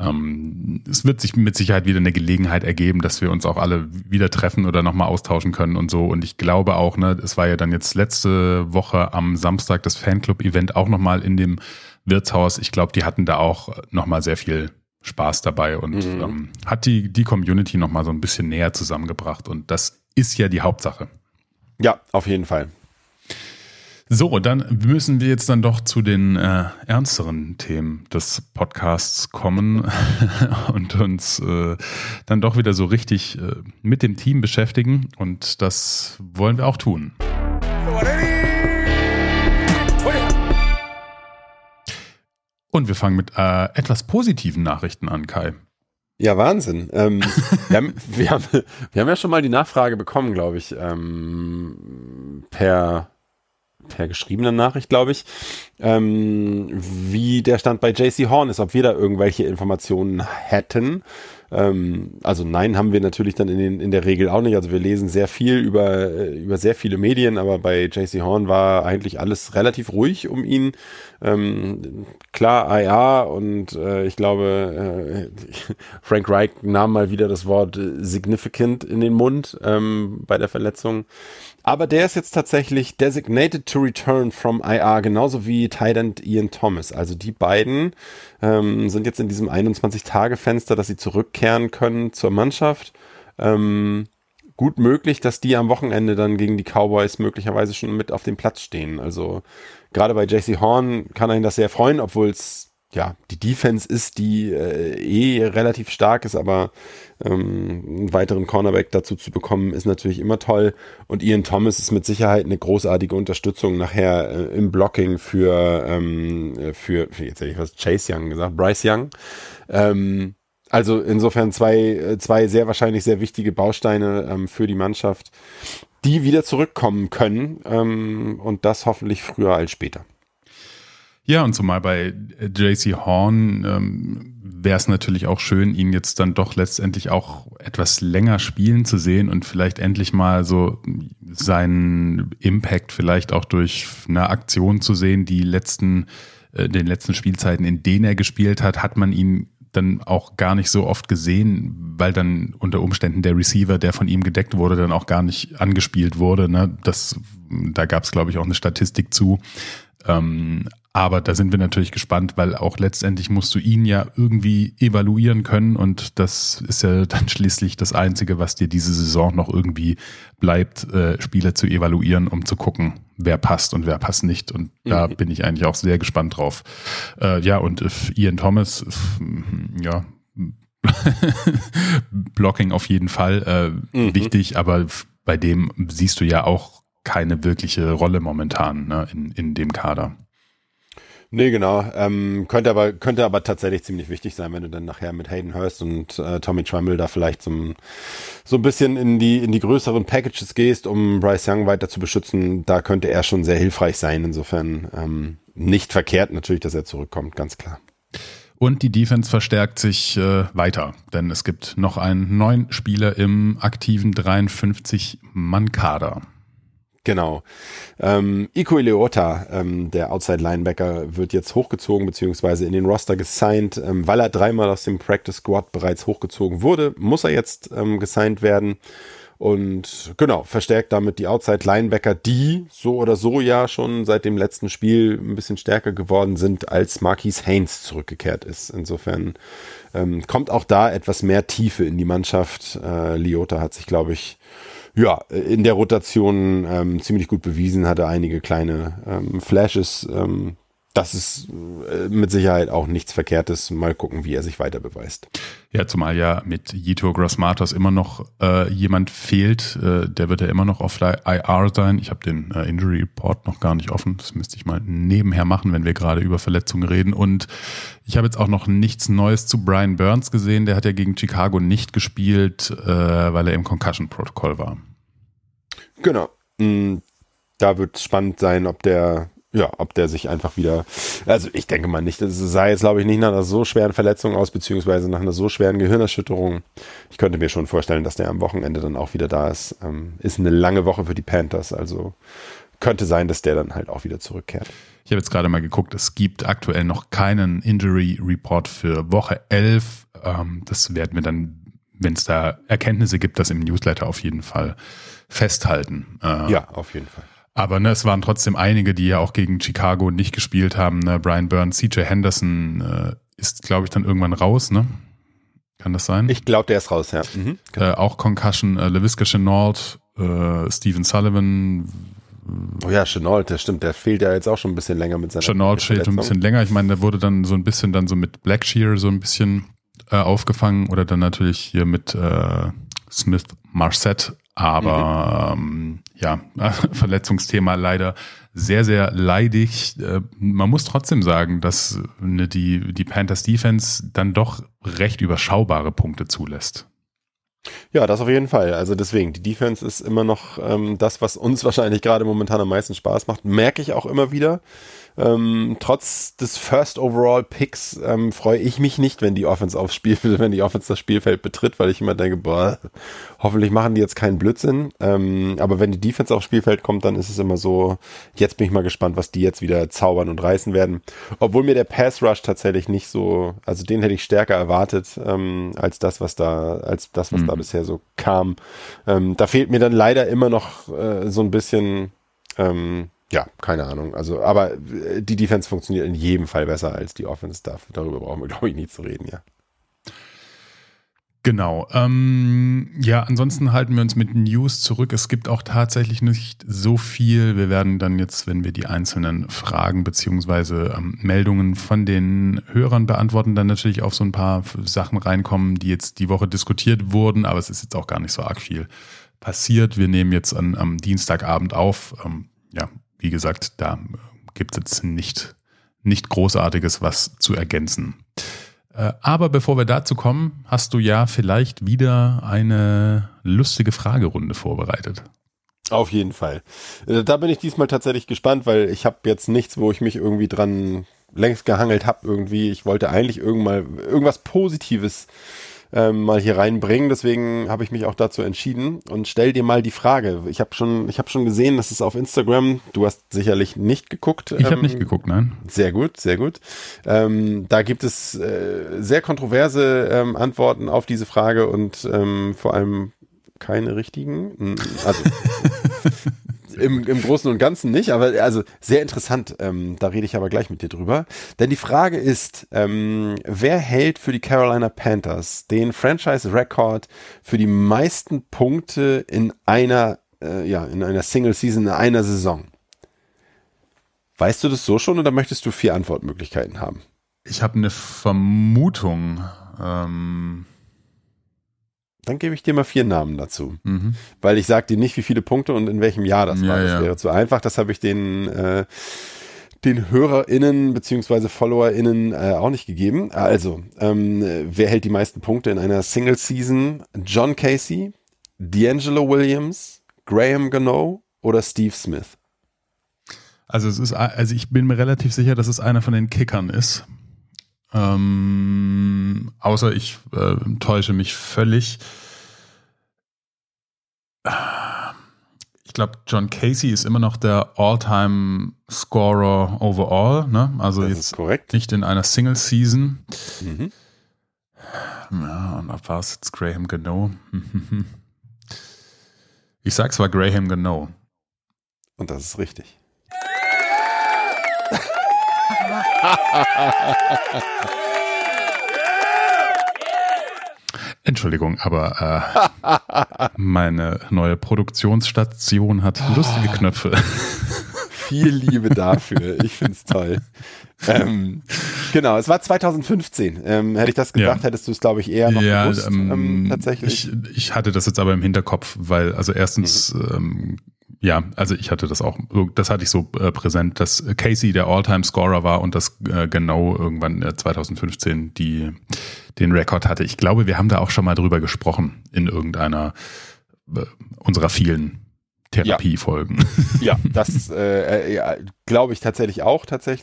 [SPEAKER 2] Es wird sich mit Sicherheit wieder eine Gelegenheit ergeben, dass wir uns auch alle wieder treffen oder nochmal austauschen können und so. Und ich glaube auch, es war ja dann jetzt letzte Woche am Samstag das Fanclub-Event auch nochmal in dem Wirtshaus. Ich glaube, die hatten da auch nochmal sehr viel Spaß dabei und hat die Community nochmal so ein bisschen näher zusammengebracht und das ist ja die Hauptsache.
[SPEAKER 3] Ja, auf jeden Fall.
[SPEAKER 2] So, dann müssen wir jetzt dann doch zu den ernsteren Themen des Podcasts kommen und uns dann doch wieder so richtig mit dem Team beschäftigen und das wollen wir auch tun. Und wir fangen mit etwas positiven Nachrichten an, Kai.
[SPEAKER 3] Ja, Wahnsinn. Wir haben ja schon mal die Nachfrage bekommen, glaube ich, per geschriebene Nachricht, glaube ich, wie der Stand bei JC Horn ist, ob wir da irgendwelche Informationen hätten. Also nein, haben wir natürlich dann in der Regel auch nicht. Also wir lesen sehr viel über sehr viele Medien, aber bei JC Horn war eigentlich alles relativ ruhig um ihn. Klar, IA und ich glaube, Frank Reich nahm mal wieder das Wort significant in den Mund bei der Verletzung. Aber der ist jetzt tatsächlich designated to return from IR, genauso wie Tight End Ian Thomas. Also die beiden sind jetzt in diesem 21-Tage-Fenster, dass sie zurückkehren können zur Mannschaft. Gut möglich, dass die am Wochenende dann gegen die Cowboys möglicherweise schon mit auf dem Platz stehen. Also gerade bei JC Horn kann einen das sehr freuen, obwohl es die Defense ist, die relativ stark ist, aber einen weiteren Cornerback dazu zu bekommen, ist natürlich immer toll. Und Ian Thomas ist mit Sicherheit eine großartige Unterstützung nachher im Blocking für jetzt hätte ich was Chase Young gesagt, Bryce Young. Also insofern zwei sehr wahrscheinlich sehr wichtige Bausteine für die Mannschaft, die wieder zurückkommen können und das hoffentlich früher als später.
[SPEAKER 2] Ja, und zumal bei JC Horn wäre es natürlich auch schön, ihn jetzt dann doch letztendlich auch etwas länger spielen zu sehen und vielleicht endlich mal so seinen Impact vielleicht auch durch eine Aktion zu sehen. Den letzten Spielzeiten, in denen er gespielt hat, hat man ihn dann auch gar nicht so oft gesehen, weil dann unter Umständen der Receiver, der von ihm gedeckt wurde, dann auch gar nicht angespielt wurde. Ne? Da gab es, glaube ich, auch eine Statistik zu. Aber da sind wir natürlich gespannt, weil auch letztendlich musst du ihn ja irgendwie evaluieren können und das ist ja dann schließlich das Einzige, was dir diese Saison noch irgendwie bleibt, Spieler zu evaluieren, um zu gucken, wer passt und wer passt nicht. Und da bin ich eigentlich auch sehr gespannt drauf. Und Ian Thomas, ja, Blocking auf jeden Fall wichtig, aber bei dem siehst du ja auch keine wirkliche Rolle momentan, ne, in dem Kader.
[SPEAKER 3] Nee, genau. Könnte aber tatsächlich ziemlich wichtig sein, wenn du dann nachher mit Hayden Hurst und Tommy Tremble da vielleicht so ein bisschen in die größeren Packages gehst, um Bryce Young weiter zu beschützen. Da könnte er schon sehr hilfreich sein. Insofern nicht verkehrt natürlich, dass er zurückkommt, ganz klar.
[SPEAKER 2] Und die Defense verstärkt sich weiter, denn es gibt noch einen neuen Spieler im aktiven 53-Mann-Kader.
[SPEAKER 3] Genau. Iko Ileota, der Outside-Linebacker, wird jetzt hochgezogen beziehungsweise in den Roster gesigned. Weil er 3-mal aus dem Practice Squad bereits hochgezogen wurde, muss er jetzt gesigned werden. Und genau, verstärkt damit die Outside-Linebacker, die so oder so ja schon seit dem letzten Spiel ein bisschen stärker geworden sind, als Marquise Haynes zurückgekehrt ist. Insofern kommt auch da etwas mehr Tiefe in die Mannschaft. Leota hat sich, glaube ich, in der Rotation ziemlich gut bewiesen, hatte einige kleine Flashes. Das ist mit Sicherheit auch nichts Verkehrtes. Mal gucken, wie er sich weiter beweist.
[SPEAKER 2] Ja, zumal ja mit Yetur Gross-Matos immer noch jemand fehlt. Der wird ja immer noch auf IR sein. Ich habe den Injury Report noch gar nicht offen. Das müsste ich mal nebenher machen, wenn wir gerade über Verletzungen reden. Und ich habe jetzt auch noch nichts Neues zu Brian Burns gesehen. Der hat ja gegen Chicago nicht gespielt, weil er im Concussion-Protokoll war.
[SPEAKER 3] Genau. Da wird es spannend sein, ob der sich einfach wieder, also ich denke mal nicht, es sah jetzt glaube ich nicht nach einer so schweren Verletzung aus, beziehungsweise nach einer so schweren Gehirnerschütterung. Ich könnte mir schon vorstellen, dass der am Wochenende dann auch wieder da ist. Ist eine lange Woche für die Panthers, also könnte sein, dass der dann halt auch wieder zurückkehrt.
[SPEAKER 2] Ich habe jetzt gerade mal geguckt, es gibt aktuell noch keinen Injury Report für Woche 11. Das werden wir dann, wenn es da Erkenntnisse gibt, das im Newsletter auf jeden Fall festhalten.
[SPEAKER 3] Ja, auf jeden Fall.
[SPEAKER 2] Aber es waren trotzdem einige, die ja auch gegen Chicago nicht gespielt haben. Ne? Brian Burns, CJ Henderson ist, glaube ich, dann irgendwann raus, ne? Kann das sein?
[SPEAKER 3] Ich glaube, der ist raus, ja.
[SPEAKER 2] Auch Concussion, Laviska Shenault, Stephen Sullivan.
[SPEAKER 3] Oh ja, Shenault, das stimmt, der fehlt ja jetzt auch schon ein bisschen länger mit seiner
[SPEAKER 2] Shenault fehlt ein bisschen länger. Ich meine, der wurde dann so ein bisschen dann so mit Blackshear so ein bisschen aufgefangen oder dann natürlich hier mit Smith Marset. Aber Verletzungsthema leider sehr, sehr leidig. Man muss trotzdem sagen, dass die Panthers Defense dann doch recht überschaubare Punkte zulässt.
[SPEAKER 3] Ja, das auf jeden Fall. Also deswegen, die Defense ist immer noch das, was uns wahrscheinlich gerade momentan am meisten Spaß macht. Merke ich auch immer wieder. Trotz des First Overall Picks freue ich mich nicht, wenn die Offense das Spielfeld betritt, weil ich immer denke, hoffentlich machen die jetzt keinen Blödsinn. Aber wenn die Defense aufs Spielfeld kommt, dann ist es immer so, jetzt bin ich mal gespannt, was die jetzt wieder zaubern und reißen werden. Obwohl mir der Pass Rush tatsächlich nicht so, also den hätte ich stärker erwartet, als das, was da bisher so kam. Da fehlt mir dann leider immer noch so ein bisschen, keine Ahnung. Also, aber die Defense funktioniert in jedem Fall besser als die Offense. Darüber brauchen wir, glaube ich, nie zu reden, ja.
[SPEAKER 2] Genau. Ansonsten halten wir uns mit News zurück. Es gibt auch tatsächlich nicht so viel. Wir werden dann jetzt, wenn wir die einzelnen Fragen beziehungsweise Meldungen von den Hörern beantworten, dann natürlich auf so ein paar Sachen reinkommen, die jetzt die Woche diskutiert wurden. Aber es ist jetzt auch gar nicht so arg viel passiert. Wir nehmen jetzt am Dienstagabend auf. Wie gesagt, da gibt es jetzt nicht Großartiges, was zu ergänzen. Aber bevor wir dazu kommen, hast du ja vielleicht wieder eine lustige Fragerunde vorbereitet.
[SPEAKER 3] Auf jeden Fall. Da bin ich diesmal tatsächlich gespannt, weil ich habe jetzt nichts, wo ich mich irgendwie dran längst gehangelt habe irgendwie. Ich wollte eigentlich irgendwas Positives mal hier reinbringen, deswegen habe ich mich auch dazu entschieden und stell dir mal die Frage. Ich habe schon gesehen, dass es auf Instagram, du hast sicherlich nicht geguckt.
[SPEAKER 2] Ich habe nicht geguckt, nein.
[SPEAKER 3] Sehr gut, sehr gut. Da gibt es sehr kontroverse Antworten auf diese Frage und vor allem keine richtigen. Also im Großen und Ganzen nicht, aber also sehr interessant. Da rede ich aber gleich mit dir drüber. Denn die Frage ist, wer hält für die Carolina Panthers den Franchise-Rekord für die meisten Punkte in einer Single Season, in einer Saison? Weißt du das so schon oder möchtest du 4 Antwortmöglichkeiten haben?
[SPEAKER 2] Ich habe eine Vermutung.
[SPEAKER 3] Dann gebe ich dir mal 4 Namen dazu. Weil ich sage dir nicht, wie viele Punkte und in welchem Jahr das war. Das wäre zu einfach. Das habe ich den HörerInnen bzw. FollowerInnen auch nicht gegeben. Also, wer hält die meisten Punkte in einer Single Season? John Casey, D'Angelo Williams, Graham Gano oder Steve Smith?
[SPEAKER 2] Also ich bin mir relativ sicher, dass es einer von den Kickern ist. Außer ich täusche mich völlig. Ich glaube, John Casey ist immer noch der All-Time-Scorer overall, ne? Also
[SPEAKER 3] das
[SPEAKER 2] jetzt
[SPEAKER 3] ist korrekt.
[SPEAKER 2] Nicht in einer Single-Season. Ja, und ab war es jetzt Graham Gano. Ich sag, es war Graham Gano.
[SPEAKER 3] Und das ist richtig.
[SPEAKER 2] Entschuldigung, aber meine neue Produktionsstation hat lustige Knöpfe.
[SPEAKER 3] Viel Liebe dafür. Ich find's toll. Genau, es war 2015. Hätte ich das gesagt, hättest du es, glaube ich, eher noch gewusst. Tatsächlich.
[SPEAKER 2] Ich hatte das jetzt aber im Hinterkopf, weil, also erstens, also ich hatte das hatte ich so präsent, dass Casey der All-Time-Scorer war und dass genau irgendwann 2015 den Rekord hatte. Ich glaube, wir haben da auch schon mal drüber gesprochen in irgendeiner unserer vielen Therapiefolgen.
[SPEAKER 3] Ja, das glaube ich tatsächlich auch.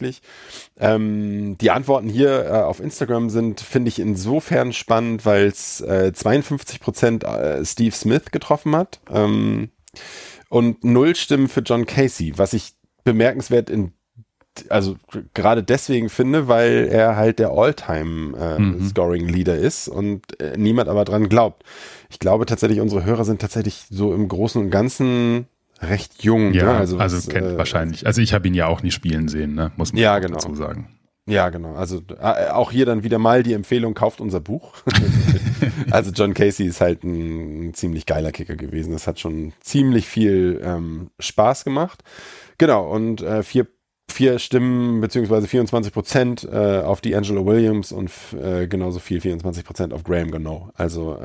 [SPEAKER 3] Die Antworten hier auf Instagram sind, finde ich, insofern spannend, weil es 52% Steve Smith getroffen hat und 0 Stimmen für John Casey, was ich bemerkenswert also gerade deswegen finde, weil er halt der All-Time-Scoring-Leader ist und niemand aber dran glaubt. Ich glaube tatsächlich, unsere Hörer sind tatsächlich so im Großen und Ganzen recht jung.
[SPEAKER 2] Ja,
[SPEAKER 3] ne?
[SPEAKER 2] also kennt wahrscheinlich. Also ich habe ihn ja auch nie spielen sehen, ne? Muss man dazu sagen.
[SPEAKER 3] Ja, genau. Also auch hier dann wieder mal die Empfehlung, kauft unser Buch. Also John Casey ist halt ein ziemlich geiler Kicker gewesen. Das hat schon ziemlich viel Spaß gemacht. Genau, und 4 Stimmen beziehungsweise 24% auf D'Angelo Williams und genauso viel, 24% auf Graham Gano. Also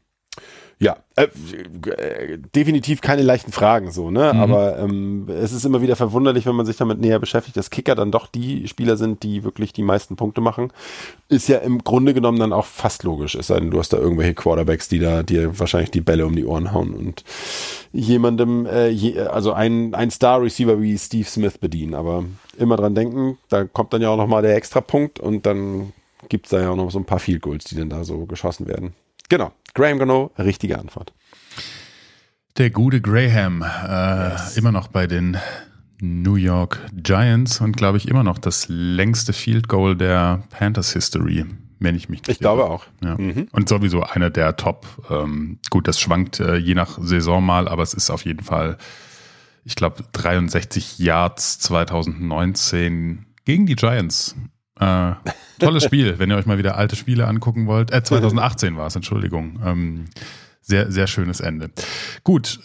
[SPEAKER 3] definitiv keine leichten Fragen so, ne? Aber es ist immer wieder verwunderlich, wenn man sich damit näher beschäftigt, dass Kicker dann doch die Spieler sind, die wirklich die meisten Punkte machen. Ist ja im Grunde genommen dann auch fast logisch, es sei denn, du hast da irgendwelche Quarterbacks, die da dir wahrscheinlich die Bälle um die Ohren hauen und jemandem, also ein Star-Receiver wie Steve Smith bedienen. Aber immer dran denken, da kommt dann ja auch nochmal der Extrapunkt und dann gibt's da ja auch noch so ein paar Field Goals, die dann da so geschossen werden. Genau, Graham Gano, richtige Antwort.
[SPEAKER 2] Der gute Graham, immer noch bei den New York Giants und glaube ich immer noch das längste Field Goal der Panthers History, wenn ich mich nicht irre.
[SPEAKER 3] Ich glaube auch.
[SPEAKER 2] Ja. Und sowieso einer der Top, gut, das schwankt je nach Saison mal, aber es ist auf jeden Fall, ich glaube, 63 Yards 2019 gegen die Giants. Tolles Spiel, wenn ihr euch mal wieder alte Spiele angucken wollt. 2018 war es, Entschuldigung. Sehr, sehr schönes Ende. Gut,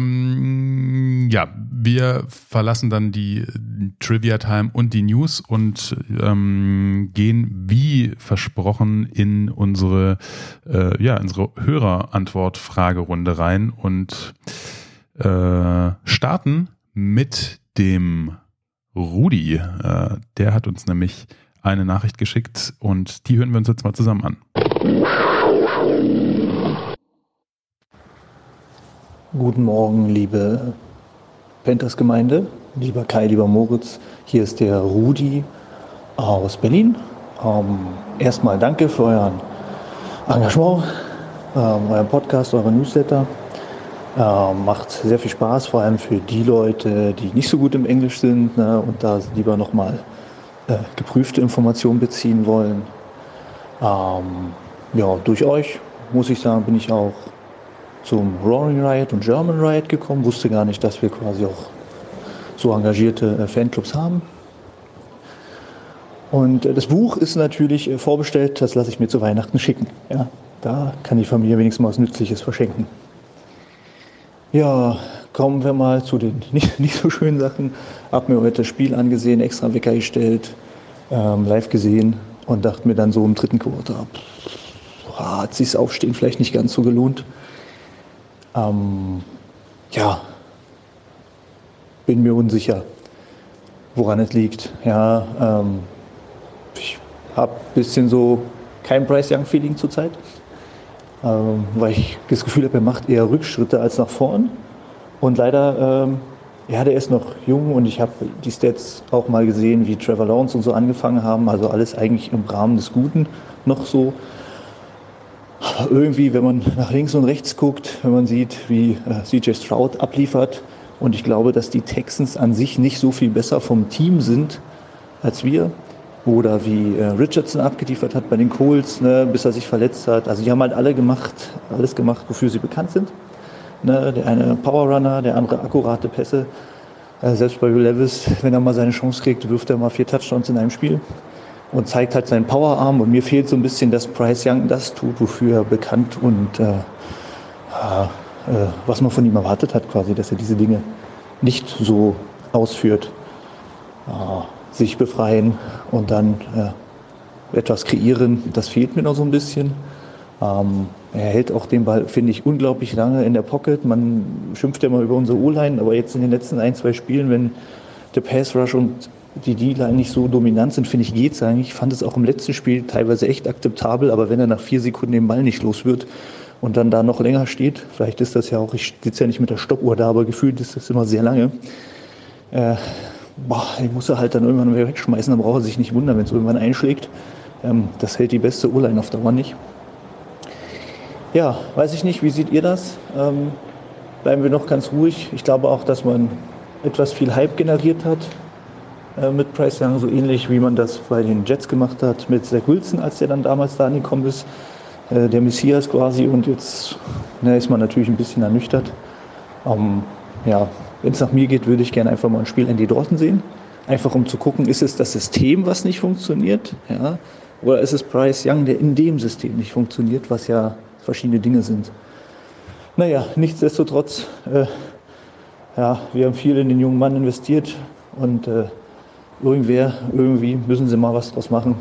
[SPEAKER 2] wir verlassen dann die Trivia-Time und die News und gehen wie versprochen in unsere Hörerantwort-Fragerunde rein und starten mit dem Rudi. Der hat uns nämlich eine Nachricht geschickt und die hören wir uns jetzt mal zusammen an.
[SPEAKER 1] Guten Morgen, liebe Panthers-Gemeinde, lieber Kai, lieber Moritz. Hier ist der Rudi aus Berlin. Erstmal danke für euren Engagement, euren Podcast, euren Newsletter. Macht sehr viel Spaß, vor allem für die Leute, die nicht so gut im Englisch sind, ne, und da lieber nochmal geprüfte Informationen beziehen wollen. Ja, durch euch, muss ich sagen, bin ich auch zum Roaring Riot und German Riot gekommen. Wusste gar nicht, dass wir quasi auch so engagierte Fanclubs haben. Und das Buch ist natürlich vorbestellt, das lasse ich mir zu Weihnachten schicken. Ja, da kann die Familie wenigstens mal was Nützliches verschenken. Ja, kommen wir mal zu den nicht so schönen Sachen. Hab mir heute das Spiel angesehen, extra Wecker gestellt, live gesehen und dachte mir dann so im dritten Quartal, hat sich das Aufstehen vielleicht nicht ganz so gelohnt. Ja, bin mir unsicher, woran es liegt. Ja, ich habe ein bisschen so kein Bryce Young-Feeling zurzeit. Weil ich das Gefühl habe, er macht eher Rückschritte als nach vorn. Und leider, ja, der ist noch jung und ich habe die Stats auch mal gesehen, wie Trevor Lawrence und so angefangen haben. Also alles eigentlich im Rahmen des Guten noch so. Aber irgendwie, wenn man nach links und rechts guckt, wenn man sieht, wie CJ Stroud abliefert, und ich glaube, dass die Texans an sich nicht so viel besser vom Team sind als wir, oder wie Richardson abgeliefert hat bei den Colts, ne, bis er sich verletzt hat. Also die haben halt alles gemacht, wofür sie bekannt sind. Ne, der eine Powerrunner, der andere akkurate Pässe. Selbst bei Will Levis, wenn er mal seine Chance kriegt, wirft er mal 4 Touchdowns in einem Spiel und zeigt halt seinen Powerarm. Und mir fehlt so ein bisschen, dass Bryce Young das tut, wofür er bekannt und was man von ihm erwartet hat, quasi, dass er diese Dinge nicht so ausführt. Sich befreien und dann etwas kreieren, das fehlt mir noch so ein bisschen. Er hält auch den Ball, finde ich, unglaublich lange in der Pocket. Man schimpft ja mal über unsere O-Line, aber jetzt in den letzten 1-2 Spielen, wenn der Pass Rush und die D-Line nicht so dominant sind, finde ich, geht's eigentlich. Ich fand es auch im letzten Spiel teilweise echt akzeptabel, aber wenn er nach 4 Sekunden den Ball nicht los wird und dann da noch länger steht, vielleicht ist das ja auch, ich sitze ja nicht mit der Stoppuhr da, aber gefühlt ist das immer sehr lange. Ich muss er halt dann irgendwann wieder wegschmeißen, dann braucht er sich nicht wundern, wenn es irgendwann einschlägt. Das hält die beste O-Line auf Dauer nicht. Ja, weiß ich nicht, wie seht ihr das? Bleiben wir noch ganz ruhig. Ich glaube auch, dass man etwas viel Hype generiert hat mit Bryce Young, so ähnlich wie man das bei den Jets gemacht hat mit Zach Wilson, als der dann damals da angekommen ist. Der Messias quasi, und jetzt ist man natürlich ein bisschen ernüchtert. Ja, wenn es nach mir geht, würde ich gerne einfach mal ein Spiel Andy Dalton sehen. Einfach um zu gucken, ist es das System, was nicht funktioniert? Ja? Oder ist es Bryce Young, der in dem System nicht funktioniert, was ja verschiedene Dinge sind. Naja, nichtsdestotrotz, ja, wir haben viel in den jungen Mann investiert und irgendwie müssen sie mal was draus machen.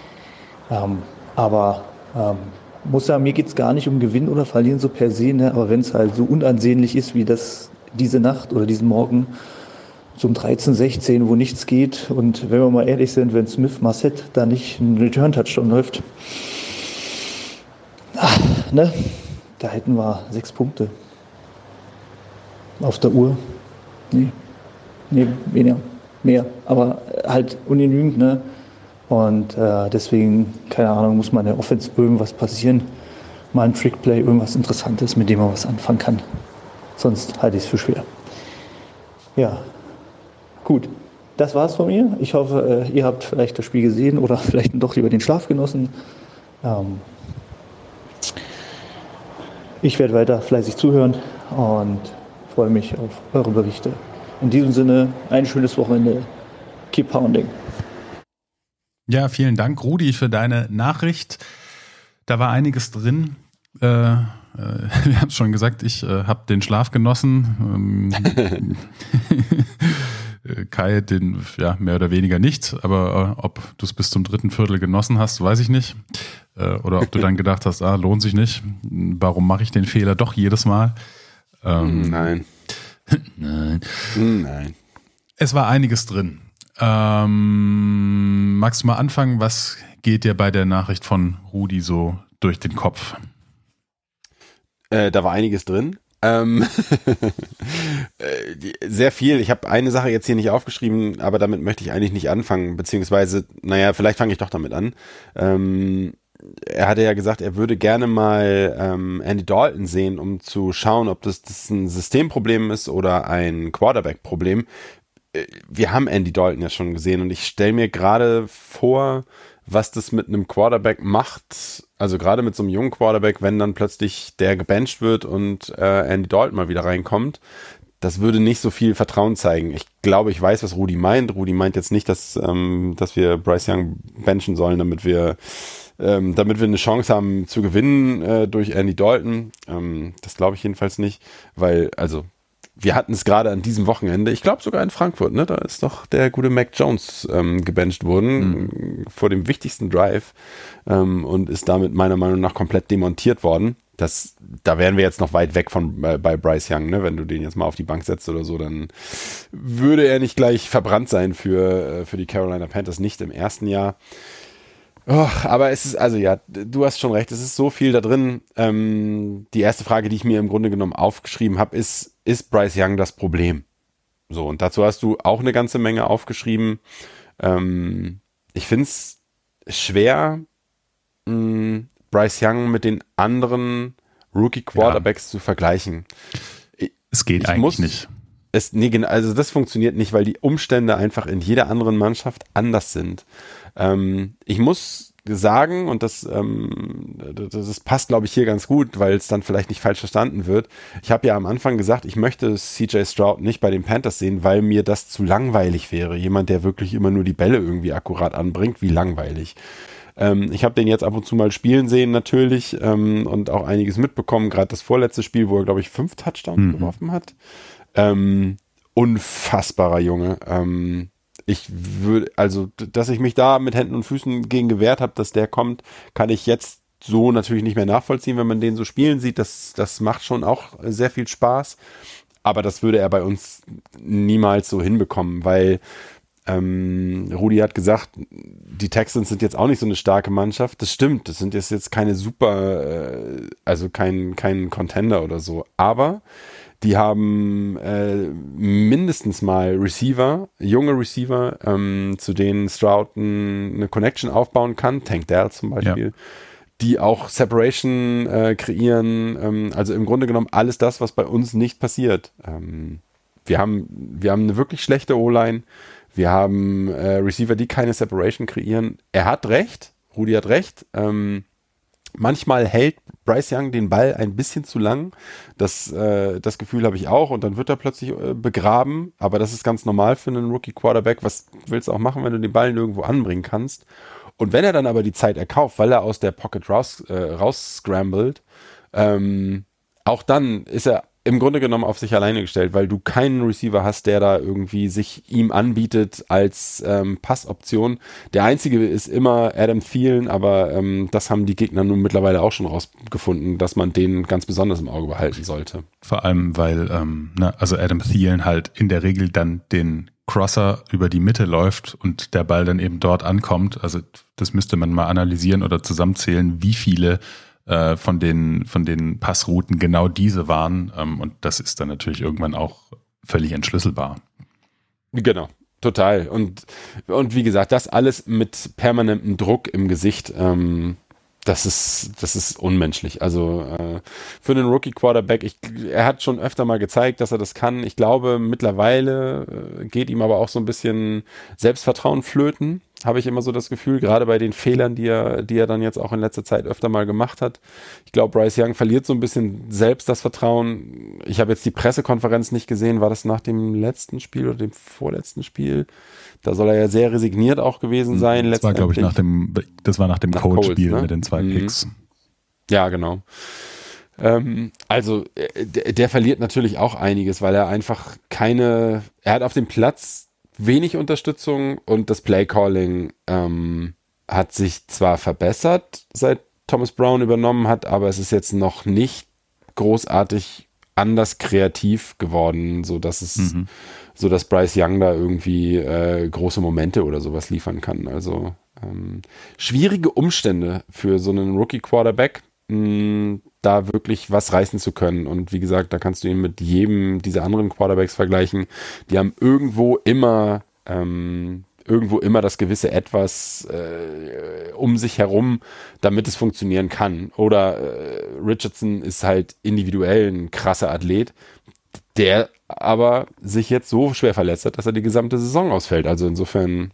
[SPEAKER 1] Aber muss sagen, mir geht es gar nicht um Gewinn oder Verlieren so per se, ne? Aber wenn es halt so unansehnlich ist wie das diese Nacht oder diesen Morgen zum 13-16, wo nichts geht, und wenn wir mal ehrlich sind, wenn Smith Marset da nicht ein Return-Touchdown läuft, ne? Da hätten wir 6 Punkte auf der Uhr. Nee, weniger, mehr, aber halt ungenügend, ne? Und deswegen, keine Ahnung, muss mal in der Offense irgendwas passieren. Mal ein Trickplay, irgendwas Interessantes, mit dem man was anfangen kann. Sonst halte ich es für schwer. Ja, gut. Das war's von mir. Ich hoffe, ihr habt vielleicht das Spiel gesehen oder vielleicht doch lieber den Schlaf genossen. Ich werde weiter fleißig zuhören und freue mich auf eure Berichte. In diesem Sinne, ein schönes Wochenende. Keep pounding.
[SPEAKER 2] Ja, vielen Dank, Rudi, für deine Nachricht. Da war einiges drin. Wir haben es schon gesagt, ich habe den Schlaf genossen. Kai, den ja mehr oder weniger nicht, aber ob du es bis zum 3. Viertel genossen hast, weiß ich nicht. Oder ob du dann gedacht hast, lohnt sich nicht. Warum mache ich den Fehler doch jedes Mal?
[SPEAKER 3] Nein.
[SPEAKER 2] Nein. Es war einiges drin. Magst du mal anfangen? Was geht dir bei der Nachricht von Rudi so durch den Kopf?
[SPEAKER 3] Da war einiges drin. Sehr viel. Ich habe eine Sache jetzt hier nicht aufgeschrieben, aber damit möchte ich eigentlich nicht anfangen, beziehungsweise, vielleicht fange ich doch damit an. Er hatte ja gesagt, er würde gerne mal Andy Dalton sehen, um zu schauen, ob das ein Systemproblem ist oder ein Quarterback-Problem. Wir haben Andy Dalton ja schon gesehen und ich stelle mir gerade vor, was das mit einem Quarterback macht, also gerade mit so einem jungen Quarterback, wenn dann plötzlich der gebencht wird und Andy Dalton mal wieder reinkommt. Das würde nicht so viel Vertrauen zeigen. Ich glaube, ich weiß, was Rudi meint. Rudi meint jetzt nicht, dass wir Bryce Young benchen sollen, damit wir eine Chance haben zu gewinnen durch Andy Dalton. Das glaube ich jedenfalls nicht, weil, also wir hatten es gerade an diesem Wochenende, ich glaube sogar in Frankfurt, ne? Da ist doch der gute Mac Jones gebencht worden vor dem wichtigsten Drive und ist damit meiner Meinung nach komplett demontiert worden. Da wären wir jetzt noch weit weg von bei Bryce Young, ne? Wenn du den jetzt mal auf die Bank setzt oder so, dann würde er nicht gleich verbrannt sein für die Carolina Panthers, nicht im ersten Jahr. Oh, aber es ist, also ja, du hast schon recht, es ist so viel da drin. Die erste Frage, die ich mir im Grunde genommen aufgeschrieben habe, ist Bryce Young das Problem? So, und dazu hast du auch eine ganze Menge aufgeschrieben. Ich finde es schwer, Bryce Young mit den anderen Rookie-Quarterbacks zu vergleichen.
[SPEAKER 2] Es geht eigentlich nicht.
[SPEAKER 3] Also das funktioniert nicht, weil die Umstände einfach in jeder anderen Mannschaft anders sind. Ich muss sagen, und das passt, glaube ich, hier ganz gut, weil es dann vielleicht nicht falsch verstanden wird. Ich habe ja am Anfang gesagt, ich möchte CJ Stroud nicht bei den Panthers sehen, weil mir das zu langweilig wäre. Jemand, der wirklich immer nur die Bälle irgendwie akkurat anbringt, wie langweilig. Ich habe den jetzt ab und zu mal spielen sehen natürlich und auch einiges mitbekommen, gerade das vorletzte Spiel, wo er, glaube ich, 5 Touchdowns geworfen hat. Unfassbarer Junge. Ich würde, also, dass ich mich da mit Händen und Füßen gegen gewehrt habe, dass der kommt, kann ich jetzt so natürlich nicht mehr nachvollziehen, wenn man den so spielen sieht. Das macht schon auch sehr viel Spaß. Aber das würde er bei uns niemals so hinbekommen, weil Rudi hat gesagt, die Texans sind jetzt auch nicht so eine starke Mannschaft. Das stimmt, das sind jetzt keine super, also kein Contender oder so. Aber die haben mindestens mal Receiver, junge Receiver, zu denen Stroud eine Connection aufbauen kann. Tank Dell zum Beispiel. Ja. Die auch Separation kreieren. Also im Grunde genommen alles das, was bei uns nicht passiert. Wir haben eine wirklich schlechte O-Line. Wir haben Receiver, die keine Separation kreieren. Er hat recht. Rudi hat recht. Manchmal hält Bryce Young den Ball ein bisschen zu lang. Das Gefühl habe ich auch. Und dann wird er plötzlich begraben. Aber das ist ganz normal für einen Rookie-Quarterback. Was willst du auch machen, wenn du den Ball nirgendwo anbringen kannst? Und wenn er dann aber die Zeit erkauft, weil er aus der Pocket rausscrambled, auch dann ist er im Grunde genommen auf sich alleine gestellt, weil du keinen Receiver hast, der da irgendwie sich ihm anbietet als Passoption. Der einzige ist immer Adam Thielen, aber das haben die Gegner nun mittlerweile auch schon rausgefunden, dass man den ganz besonders im Auge behalten sollte.
[SPEAKER 2] Vor allem, weil also Adam Thielen halt in der Regel dann den Crosser über die Mitte läuft und der Ball dann eben dort ankommt. Also das müsste man mal analysieren oder zusammenzählen, wie viele von den Passrouten genau diese waren. Und das ist dann natürlich irgendwann auch völlig entschlüsselbar.
[SPEAKER 3] Genau, total. Und wie gesagt, das alles mit permanentem Druck im Gesicht, das ist unmenschlich. Also für einen Rookie-Quarterback, er hat schon öfter mal gezeigt, dass er das kann. Ich glaube, mittlerweile geht ihm aber auch so ein bisschen Selbstvertrauen flöten, habe ich immer so das Gefühl, gerade bei den Fehlern, die er dann jetzt auch in letzter Zeit öfter mal gemacht hat. Ich glaube, Bryce Young verliert so ein bisschen selbst das Vertrauen. Ich habe jetzt die Pressekonferenz nicht gesehen. War das nach dem letzten Spiel oder dem vorletzten Spiel? Da soll er ja sehr resigniert auch gewesen sein.
[SPEAKER 2] Das war, glaube ich, nach dem Colts-Spiel, ne? Mit den 2 Picks.
[SPEAKER 3] Ja, genau. Also, der verliert natürlich auch einiges, weil er einfach er hat auf dem Platz wenig Unterstützung und das Playcalling hat sich zwar verbessert, seit Thomas Brown übernommen hat, aber es ist jetzt noch nicht großartig anders kreativ geworden, so dass Bryce Young da irgendwie große Momente oder sowas liefern kann. Also schwierige Umstände für so einen Rookie-Quarterback, da wirklich was reißen zu können. Und wie gesagt, da kannst du ihn mit jedem dieser anderen Quarterbacks vergleichen. Die haben irgendwo immer das gewisse Etwas um sich herum, damit es funktionieren kann. Oder Richardson ist halt individuell ein krasser Athlet, der aber sich jetzt so schwer verletzt hat, dass er die gesamte Saison ausfällt. Also insofern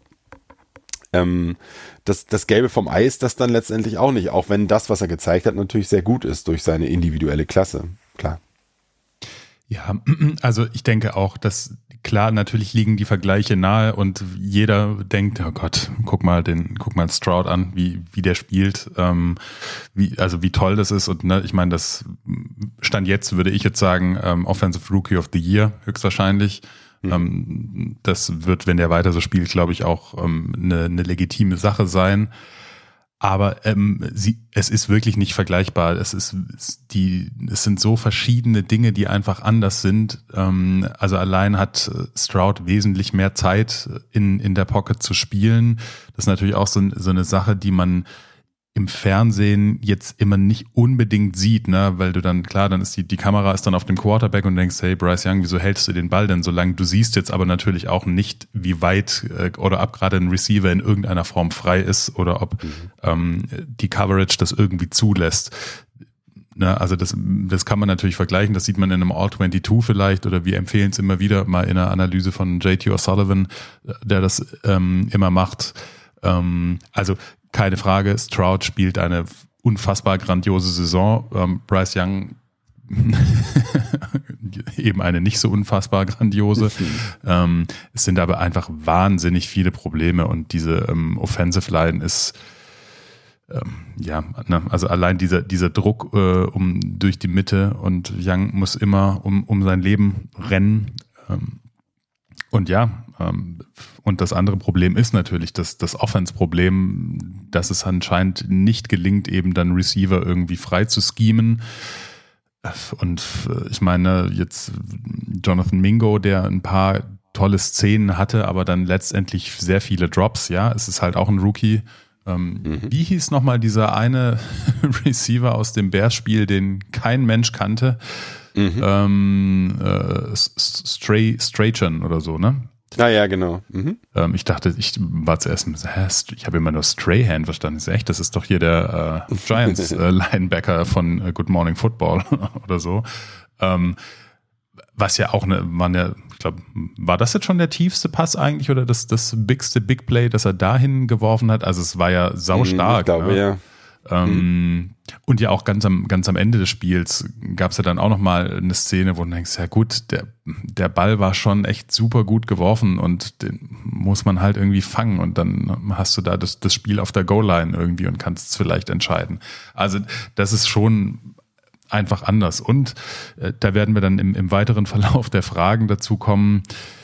[SPEAKER 3] das Gelbe vom Eis, das dann letztendlich auch nicht, auch wenn das, was er gezeigt hat, natürlich sehr gut ist durch seine individuelle Klasse. Klar.
[SPEAKER 2] Ja, also ich denke auch, dass klar, natürlich liegen die Vergleiche nahe und jeder denkt, oh Gott, guck mal Stroud an, wie der spielt, wie toll das ist. Und ne, ich meine, das Stand jetzt, würde ich jetzt sagen, Offensive Rookie of the Year höchstwahrscheinlich. Das wird, wenn der weiter so spielt, glaube ich, auch eine legitime Sache sein. Aber es ist wirklich nicht vergleichbar. Es sind so verschiedene Dinge, die einfach anders sind. Also allein hat Stroud wesentlich mehr Zeit in der Pocket zu spielen. Das ist natürlich auch so eine Sache, die man im Fernsehen jetzt immer nicht unbedingt sieht, ne, weil du dann, klar, dann ist die Kamera ist dann auf dem Quarterback und denkst, hey Bryce Young, wieso hältst du den Ball denn so lang? Du siehst jetzt aber natürlich auch nicht, wie weit oder ob gerade ein Receiver in irgendeiner Form frei ist oder ob die Coverage das irgendwie zulässt. Ne, also das kann man natürlich vergleichen, das sieht man in einem All-22 vielleicht oder wir empfehlen es immer wieder mal in einer Analyse von J.T. O'Sullivan, der das immer macht. Also keine Frage, Stroud spielt eine unfassbar grandiose Saison. Bryce Young eben eine nicht so unfassbar grandiose. Es sind aber einfach wahnsinnig viele Probleme und diese Offensive Line ist also allein dieser Druck durch die Mitte und Young muss immer um sein Leben rennen. Und und das andere Problem ist natürlich das Offense-Problem, dass es anscheinend nicht gelingt, eben dann Receiver irgendwie frei zu schemen. Und ich meine, jetzt Jonathan Mingo, der ein paar tolle Szenen hatte, aber dann letztendlich sehr viele Drops, ja, es ist halt auch ein Rookie. Wie hieß nochmal dieser eine Receiver aus dem Bears-Spiel, den kein Mensch kannte? Strachan oder so, ne?
[SPEAKER 3] Ah ja, genau.
[SPEAKER 2] Ich dachte, ich war zuerst, ich habe immer nur Strahan verstanden. Das ist doch hier der Giants Linebacker von Good Morning Football oder so. Was ja auch ich glaube, war das jetzt schon der tiefste Pass eigentlich oder das bigste Big Play, das er dahin geworfen hat? Also es war ja saustark.
[SPEAKER 3] Ich glaube, ja.
[SPEAKER 2] Und ja auch ganz am Ende des Spiels gab es ja dann auch nochmal eine Szene, wo du denkst, ja gut, der Ball war schon echt super gut geworfen und den muss man halt irgendwie fangen und dann hast du da das Spiel auf der Goal-Line irgendwie und kannst es vielleicht entscheiden. Also das ist schon einfach anders und da werden wir dann im weiteren Verlauf der Fragen dazu kommen.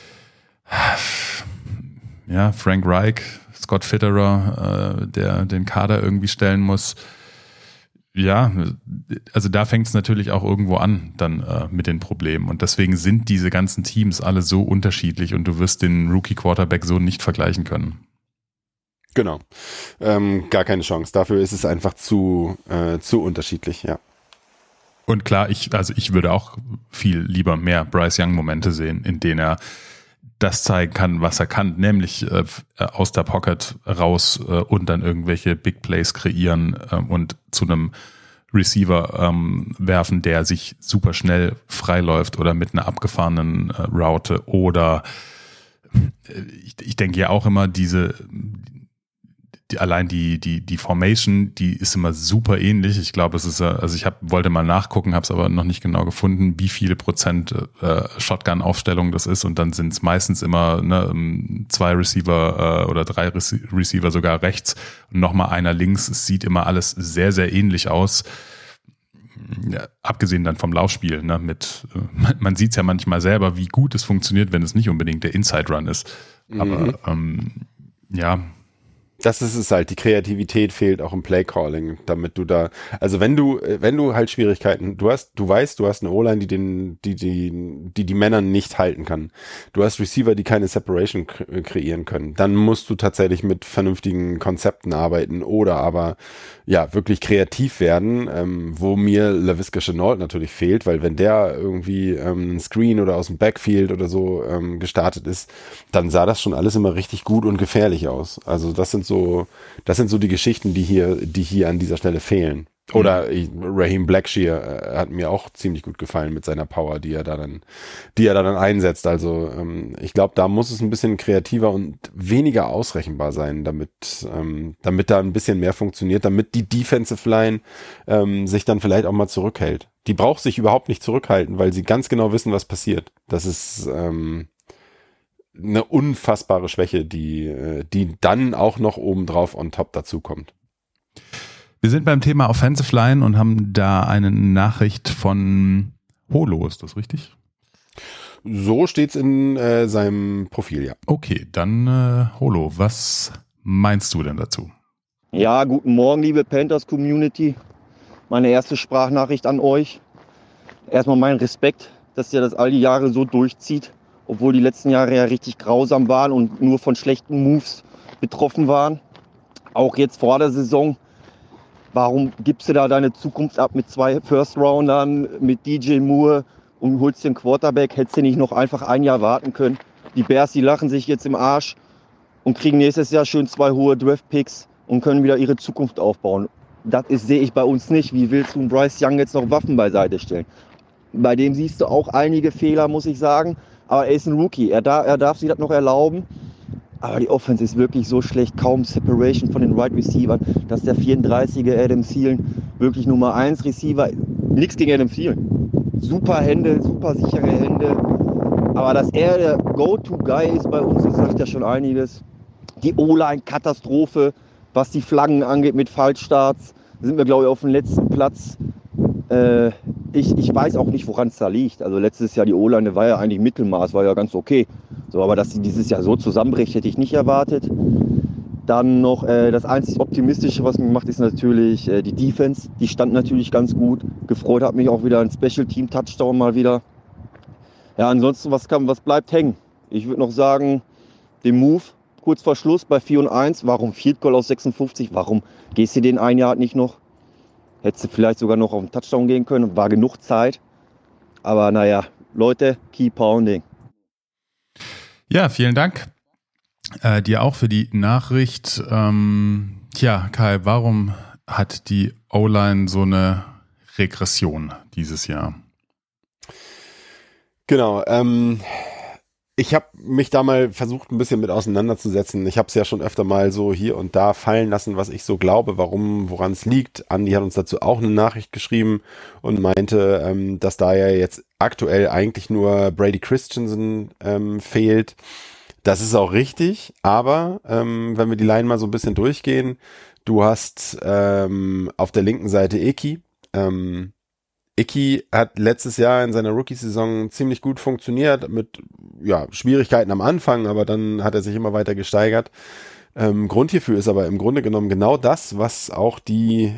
[SPEAKER 2] Ja, Frank Reich, Scott Fitterer, der den Kader irgendwie stellen muss. Ja, also da fängt es natürlich auch irgendwo an dann mit den Problemen und deswegen sind diese ganzen Teams alle so unterschiedlich und du wirst den Rookie-Quarterback so nicht vergleichen können.
[SPEAKER 3] Genau, gar keine Chance. Dafür ist es einfach zu unterschiedlich, ja.
[SPEAKER 2] Und klar, ich würde auch viel lieber mehr Bryce Young-Momente sehen, in denen er das zeigen kann, was er kann, nämlich aus der Pocket raus und dann irgendwelche Big Plays kreieren und zu einem Receiver werfen, der sich super schnell freiläuft oder mit einer abgefahrenen Route oder ich denke ja auch immer allein die Formation, die ist immer super ähnlich. Ich glaube, es ist, also wollte mal nachgucken, habe es aber noch nicht genau gefunden, wie viele Prozent Shotgun-Aufstellung das ist und dann sind es meistens immer 2 Receiver oder 3 Receiver sogar rechts und nochmal einer links. Es sieht immer alles sehr, sehr ähnlich aus. Ja, abgesehen dann vom Laufspiel, ne, man sieht es ja manchmal selber, wie gut es funktioniert, wenn es nicht unbedingt der Inside-Run ist. Aber ja.
[SPEAKER 3] Das ist es halt, die Kreativität fehlt auch im Playcalling, damit du da, also wenn du halt Schwierigkeiten, du hast eine O-Line, die Männer nicht halten kann. Du hast Receiver, die keine Separation kreieren können. Dann musst du tatsächlich mit vernünftigen Konzepten arbeiten oder aber, ja, wirklich kreativ werden, wo mir Laviska Shenault natürlich fehlt, weil wenn der irgendwie ein Screen oder aus dem Backfield oder so gestartet ist, dann sah das schon alles immer richtig gut und gefährlich aus. Also das sind so die Geschichten, die hier an dieser Stelle fehlen. Oder Raheem Blackshear hat mir auch ziemlich gut gefallen mit seiner Power, die er da dann einsetzt. Also ich glaube, da muss es ein bisschen kreativer und weniger ausrechenbar sein, damit da ein bisschen mehr funktioniert, damit die Defensive Line sich dann vielleicht auch mal zurückhält. Die braucht sich überhaupt nicht zurückhalten, weil sie ganz genau wissen, was passiert. Das ist eine unfassbare Schwäche, die dann auch noch obendrauf on top dazukommt.
[SPEAKER 2] Wir sind beim Thema Offensive Line und haben da eine Nachricht von Holo, ist das richtig?
[SPEAKER 3] So steht's in seinem Profil, ja.
[SPEAKER 2] Okay, dann Holo, was meinst du denn dazu?
[SPEAKER 4] Ja, guten Morgen, liebe Panthers-Community. Meine erste Sprachnachricht an euch. Erstmal mein Respekt, dass ihr das all die Jahre so durchzieht, obwohl die letzten Jahre ja richtig grausam waren und nur von schlechten Moves betroffen waren. Auch jetzt vor der Saison. Warum gibst du da deine Zukunft ab mit 2 First-Roundern, mit DJ Moore und holst den Quarterback? Hättest du nicht noch einfach ein Jahr warten können? Die Bears, die lachen sich jetzt im Arsch und kriegen nächstes Jahr schön 2 hohe Draft-Picks und können wieder ihre Zukunft aufbauen. Das sehe ich bei uns nicht. Wie willst du Bryce Young jetzt noch Waffen beiseite stellen? Bei dem siehst du auch einige Fehler, muss ich sagen. Aber er ist ein Rookie. Er darf sich das noch erlauben. Aber die Offense ist wirklich so schlecht, kaum Separation von den Wide Receivers, dass der 34er Adam Thielen wirklich Nummer 1 Receiver, nichts gegen Adam Thielen, super Hände, super sichere Hände, aber dass er der Go-To-Guy ist bei uns, das sagt ja schon einiges. Die O-Line Katastrophe, was die Flaggen angeht mit Falschstarts, sind wir glaube ich auf dem letzten Platz. Ich weiß auch nicht, woran es da liegt. Also letztes Jahr die O-Line war ja eigentlich Mittelmaß, war ja ganz okay. So, aber dass sie dieses Jahr so zusammenbricht, hätte ich nicht erwartet. Dann noch das einzig Optimistische, was mir macht, ist natürlich die Defense. Die stand natürlich ganz gut. Gefreut hat mich auch wieder ein Special-Team-Touchdown mal wieder. Ja, ansonsten, was bleibt hängen? Ich würde noch sagen, den Move kurz vor Schluss bei 4-1. Warum Field Goal aus 56? Warum gehst du den ein Jahr nicht noch? Hättest du vielleicht sogar noch auf den Touchdown gehen können. War genug Zeit. Aber naja, Leute, keep pounding.
[SPEAKER 2] Ja, vielen Dank dir auch für die Nachricht. Kai, warum hat die O-Line so eine Regression dieses Jahr?
[SPEAKER 3] Genau, ich habe mich da mal versucht, ein bisschen mit auseinanderzusetzen. Ich habe es ja schon öfter mal so hier und da fallen lassen, was ich so glaube, woran es liegt. Andi hat uns dazu auch eine Nachricht geschrieben und meinte, dass da ja jetzt aktuell eigentlich nur Brady Christensen fehlt. Das ist auch richtig, aber wenn wir die Line mal so ein bisschen durchgehen, du hast auf der linken Seite Ickey. Ickey hat letztes Jahr in seiner Rookie-Saison ziemlich gut funktioniert, mit Schwierigkeiten am Anfang, aber dann hat er sich immer weiter gesteigert. Grund hierfür ist aber im Grunde genommen genau das, was auch die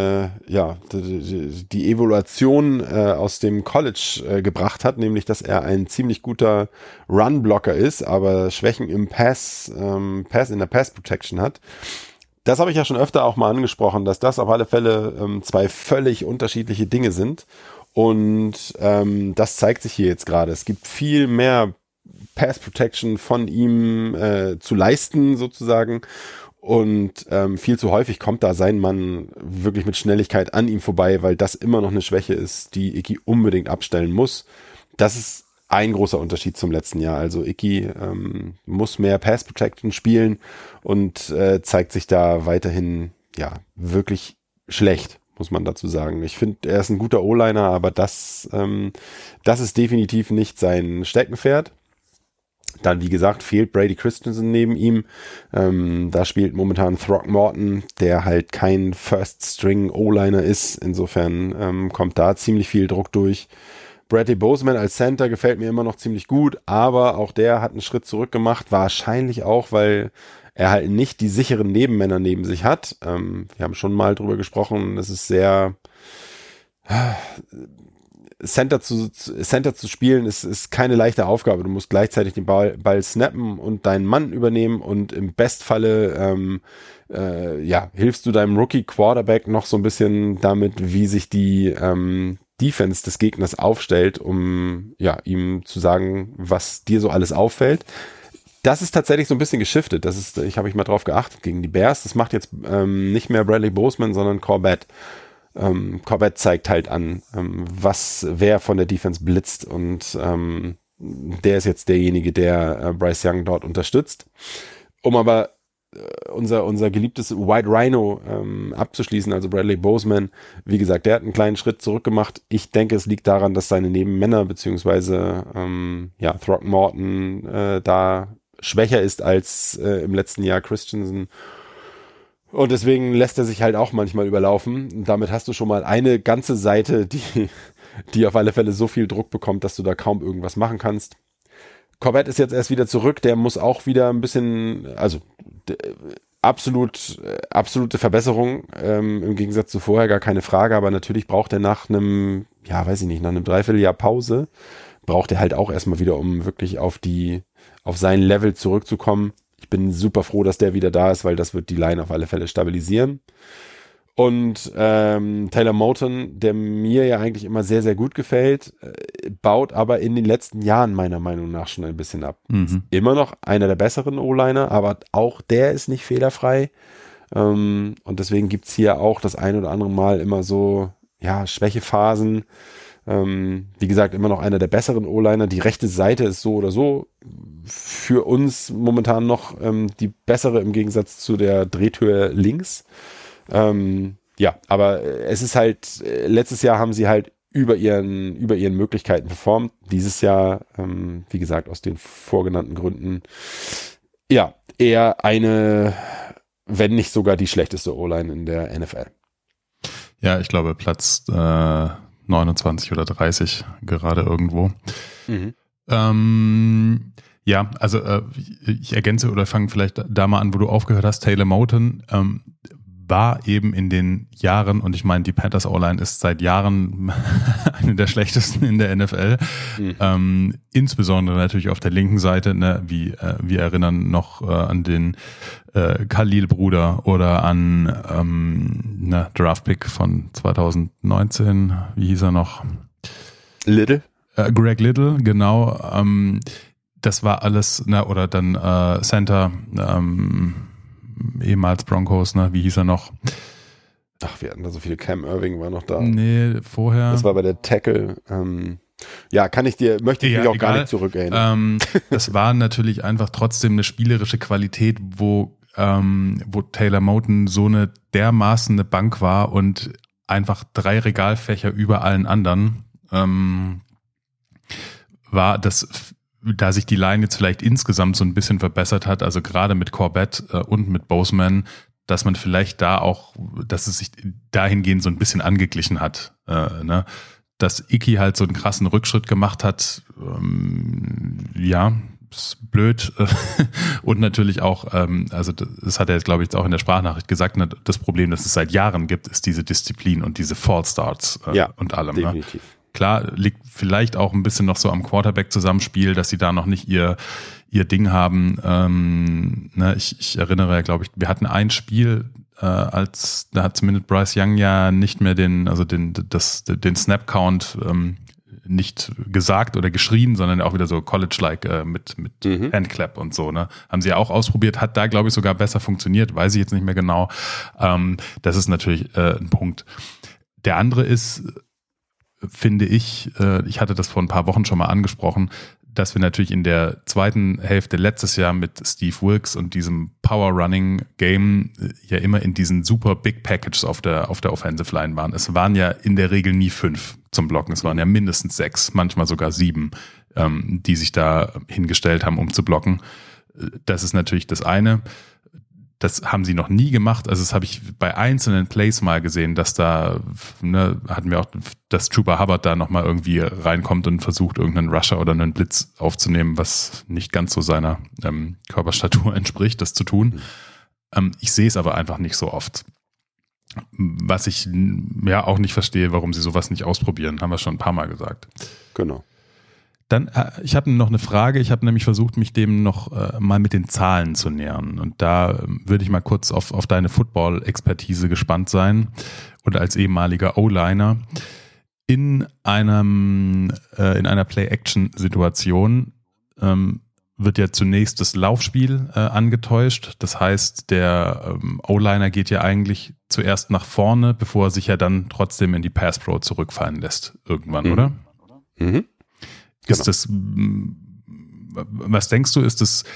[SPEAKER 3] Evaluation aus dem College gebracht hat, nämlich dass er ein ziemlich guter Run-Blocker ist, aber Schwächen im in der Pass-Protection hat. Das habe ich ja schon öfter auch mal angesprochen, dass das auf alle Fälle 2 völlig unterschiedliche Dinge sind und das zeigt sich hier jetzt gerade. Es gibt viel mehr Pass Protection von ihm zu leisten sozusagen und viel zu häufig kommt da sein Mann wirklich mit Schnelligkeit an ihm vorbei, weil das immer noch eine Schwäche ist, die Ickey unbedingt abstellen muss. Das ist ein großer Unterschied zum letzten Jahr. Also Ickey muss mehr Pass Protection spielen und zeigt sich da weiterhin wirklich schlecht, muss man dazu sagen. Ich finde, er ist ein guter O-Liner, aber das ist definitiv nicht sein Steckenpferd. Dann, wie gesagt, fehlt Brady Christensen neben ihm. Da spielt momentan Throckmorton, der halt kein First-String-O-Liner ist. Insofern kommt da ziemlich viel Druck durch. Bradley Boseman als Center gefällt mir immer noch ziemlich gut, aber auch der hat einen Schritt zurück gemacht. Wahrscheinlich auch, weil er halt nicht die sicheren Nebenmänner neben sich hat. Wir haben schon mal drüber gesprochen, es ist sehr Center zu spielen ist keine leichte Aufgabe. Du musst gleichzeitig den Ball snappen und deinen Mann übernehmen und im Bestfalle hilfst du deinem Rookie-Quarterback noch so ein bisschen damit, wie sich die Defense des Gegners aufstellt, um ihm zu sagen, was dir so alles auffällt. Das ist tatsächlich so ein bisschen geschiftet. Ich habe mal drauf geachtet gegen die Bears. Das macht jetzt nicht mehr Bradley Boseman, sondern Corbett. Corbett zeigt halt an, wer von der Defense blitzt und der ist jetzt derjenige, der Bryce Young dort unterstützt. Um aber unser geliebtes White Rhino abzuschließen, also Bradley Boseman, wie gesagt, der hat einen kleinen Schritt zurück gemacht. Ich denke, es liegt daran, dass seine Nebenmänner beziehungsweise Throckmorton da schwächer ist als im letzten Jahr Christensen. Und deswegen lässt er sich halt auch manchmal überlaufen. Und damit hast du schon mal eine ganze Seite, die auf alle Fälle so viel Druck bekommt, dass du da kaum irgendwas machen kannst. Corbett ist jetzt erst wieder zurück. Der muss auch wieder ein bisschen, absolute Verbesserung im Gegensatz zu vorher, gar keine Frage. Aber natürlich braucht er nach einem Dreivierteljahr Pause, braucht er halt auch erstmal wieder, um wirklich auf sein Level zurückzukommen. Ich bin super froh, dass der wieder da ist, weil das wird die Line auf alle Fälle stabilisieren. Und Taylor Moton, der mir ja eigentlich immer sehr, sehr gut gefällt, baut aber in den letzten Jahren meiner Meinung nach schon ein bisschen ab. Ist immer noch einer der besseren O-Liner, aber auch der ist nicht fehlerfrei. Und deswegen gibt's hier auch das ein oder andere Mal immer so Schwächephasen. Wie gesagt, immer noch einer der besseren O-Liner. Die rechte Seite ist so oder so für uns momentan noch die bessere im Gegensatz zu der Drehtür links. Aber es ist halt, letztes Jahr haben sie halt über ihren Möglichkeiten performt. Dieses Jahr, wie gesagt, aus den vorgenannten Gründen, eher eine, wenn nicht sogar die schlechteste O-Line in der NFL.
[SPEAKER 2] Ja, ich glaube Platz 29 oder 30 gerade irgendwo. Ich ergänze oder fange vielleicht da mal an, wo du aufgehört hast. Taylor Moton war eben in den Jahren, und ich meine, die Panthers O-Line ist seit Jahren eine der schlechtesten in der NFL. Insbesondere natürlich auf der linken Seite, ne, wir erinnern noch an den Khalil-Bruder oder an Draft-Pick von 2019, wie hieß er noch?
[SPEAKER 3] Little?
[SPEAKER 2] Greg Little, genau. Das war alles, oder dann Center, ehemals Broncos, wie hieß er noch?
[SPEAKER 3] Ach, wir hatten da so viele. Cam Irving war noch da.
[SPEAKER 2] Nee, vorher.
[SPEAKER 3] Das war bei der Tackle. Möchte ich mich auch gar nicht zurückerinnern.
[SPEAKER 2] Das war natürlich einfach trotzdem eine spielerische Qualität, wo Taylor Moton so eine dermaßen eine Bank war und einfach 3 Regalfächer über allen anderen, war das, da sich die Line jetzt vielleicht insgesamt so ein bisschen verbessert hat, also gerade mit Corbett und mit Boseman, dass man vielleicht da auch, dass es sich dahingehend so ein bisschen angeglichen hat, dass Icky halt so einen krassen Rückschritt gemacht hat, ist blöd. Und natürlich auch, das hat er jetzt, glaube ich, auch in der Sprachnachricht gesagt, das Problem, das es seit Jahren gibt, ist diese Disziplin und diese False-Starts und allem.
[SPEAKER 3] Definitiv.
[SPEAKER 2] Ne? Klar, liegt vielleicht auch ein bisschen noch so am Quarterback-Zusammenspiel, dass sie da noch nicht ihr Ding haben. Ich erinnere, glaube ich, wir hatten ein Spiel, da hat zumindest Bryce Young ja nicht mehr den Snap-Count nicht gesagt oder geschrien, sondern auch wieder so College-like mit Handclap und so. Ne? Haben sie ja auch ausprobiert, hat da, glaube ich, sogar besser funktioniert, weiß ich jetzt nicht mehr genau. Das ist natürlich ein Punkt. Der andere ist, finde ich hatte das vor ein paar Wochen schon mal angesprochen, dass wir natürlich in der zweiten Hälfte letztes Jahr mit Steve Wilkes und diesem Power-Running-Game ja immer in diesen super Big Packages auf der Offensive Line waren. Es waren ja in der Regel nie 5 zum Blocken, es waren ja mindestens 6, manchmal sogar 7, die sich da hingestellt haben, um zu blocken. Das ist natürlich das eine. Das haben sie noch nie gemacht. Also das habe ich bei einzelnen Plays mal gesehen, dass da, hatten wir auch, dass Trooper Hubbard da nochmal irgendwie reinkommt und versucht, irgendeinen Rusher oder einen Blitz aufzunehmen, was nicht ganz so seiner Körperstatur entspricht, das zu tun. Ich sehe es aber einfach nicht so oft. Was ich ja auch nicht verstehe, warum sie sowas nicht ausprobieren, haben wir schon ein paar Mal gesagt.
[SPEAKER 3] Genau.
[SPEAKER 2] Dann, ich habe noch eine Frage. Ich habe nämlich versucht, mich dem noch mal mit den Zahlen zu nähern. Und da würde ich mal kurz auf deine Football-Expertise gespannt sein. Und als ehemaliger O-Liner in einer Play-Action-Situation wird ja zunächst das Laufspiel angetäuscht. Das heißt, der O-Liner geht ja eigentlich zuerst nach vorne, bevor er sich ja dann trotzdem in die Pass-Pro zurückfallen lässt. Irgendwann, oder?
[SPEAKER 3] Mhm.
[SPEAKER 2] Ist das, was denkst du, ist das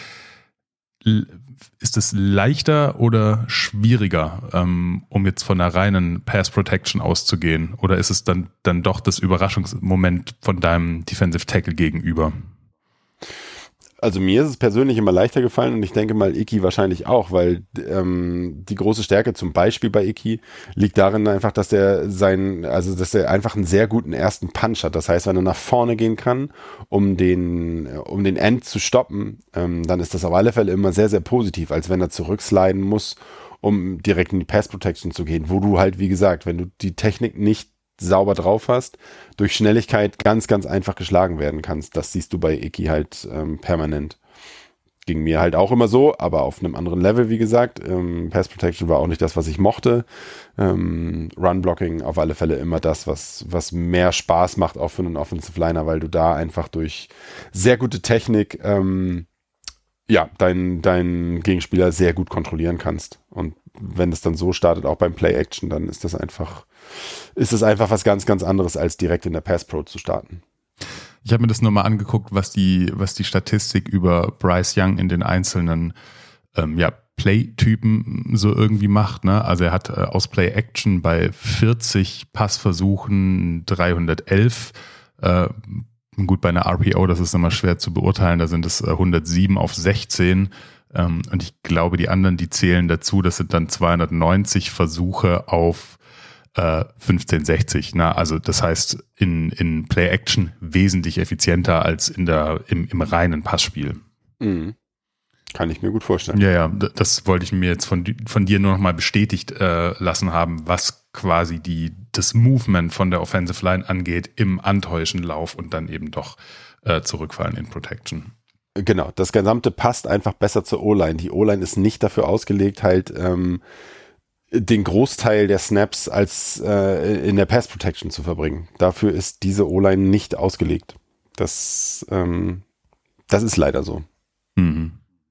[SPEAKER 2] leichter oder schwieriger, um jetzt von einer reinen Pass Protection auszugehen? Oder ist es dann doch das Überraschungsmoment von deinem Defensive Tackle gegenüber?
[SPEAKER 3] Also mir ist es persönlich immer leichter gefallen und ich denke mal Ickey wahrscheinlich auch, weil die große Stärke zum Beispiel bei Ickey liegt darin einfach, dass er einfach einen sehr guten ersten Punch hat. Das heißt, wenn er nach vorne gehen kann, um den End zu stoppen, dann ist das auf alle Fälle immer sehr, sehr positiv, als wenn er zurücksliden muss, um direkt in die Pass Protection zu gehen, wo du halt, wie gesagt, wenn du die Technik nicht sauber drauf hast, durch Schnelligkeit ganz, ganz einfach geschlagen werden kannst. Das siehst du bei Ickey halt permanent. Ging mir halt auch immer so, aber auf einem anderen Level, wie gesagt. Pass Protection war auch nicht das, was ich mochte. Run Blocking auf alle Fälle immer das, was mehr Spaß macht, auch für einen Offensive Liner, weil du da einfach durch sehr gute Technik deinen Gegenspieler sehr gut kontrollieren kannst. Und wenn es dann so startet, auch beim Play Action, dann ist es einfach was ganz, ganz anderes, als direkt in der Pass Pro zu starten.
[SPEAKER 2] Ich habe mir das nur mal angeguckt, was die Statistik über Bryce Young in den einzelnen Play-Typen so irgendwie macht. Ne? Also er hat aus Play Action bei 40 Passversuchen 311. Gut, bei einer RPO, das ist immer schwer zu beurteilen, da sind es 107 auf 16. Und ich glaube, die anderen, die zählen dazu, das sind dann 290 Versuche auf 1560. Na, also das heißt in Play Action wesentlich effizienter als im reinen Passspiel.
[SPEAKER 3] Mhm. Kann ich mir gut vorstellen.
[SPEAKER 2] Ja, das wollte ich mir jetzt von dir nur noch mal bestätigt lassen haben, was quasi das Movement von der Offensive Line angeht im antäuschen Lauf und dann eben doch zurückfallen in Protection.
[SPEAKER 3] Genau, das Gesamte passt einfach besser zur O-Line. Die O-Line ist nicht dafür ausgelegt, halt den Großteil der Snaps als in der Pass Protection zu verbringen. Dafür ist diese O-Line nicht ausgelegt. Das ist leider so.
[SPEAKER 2] Mhm.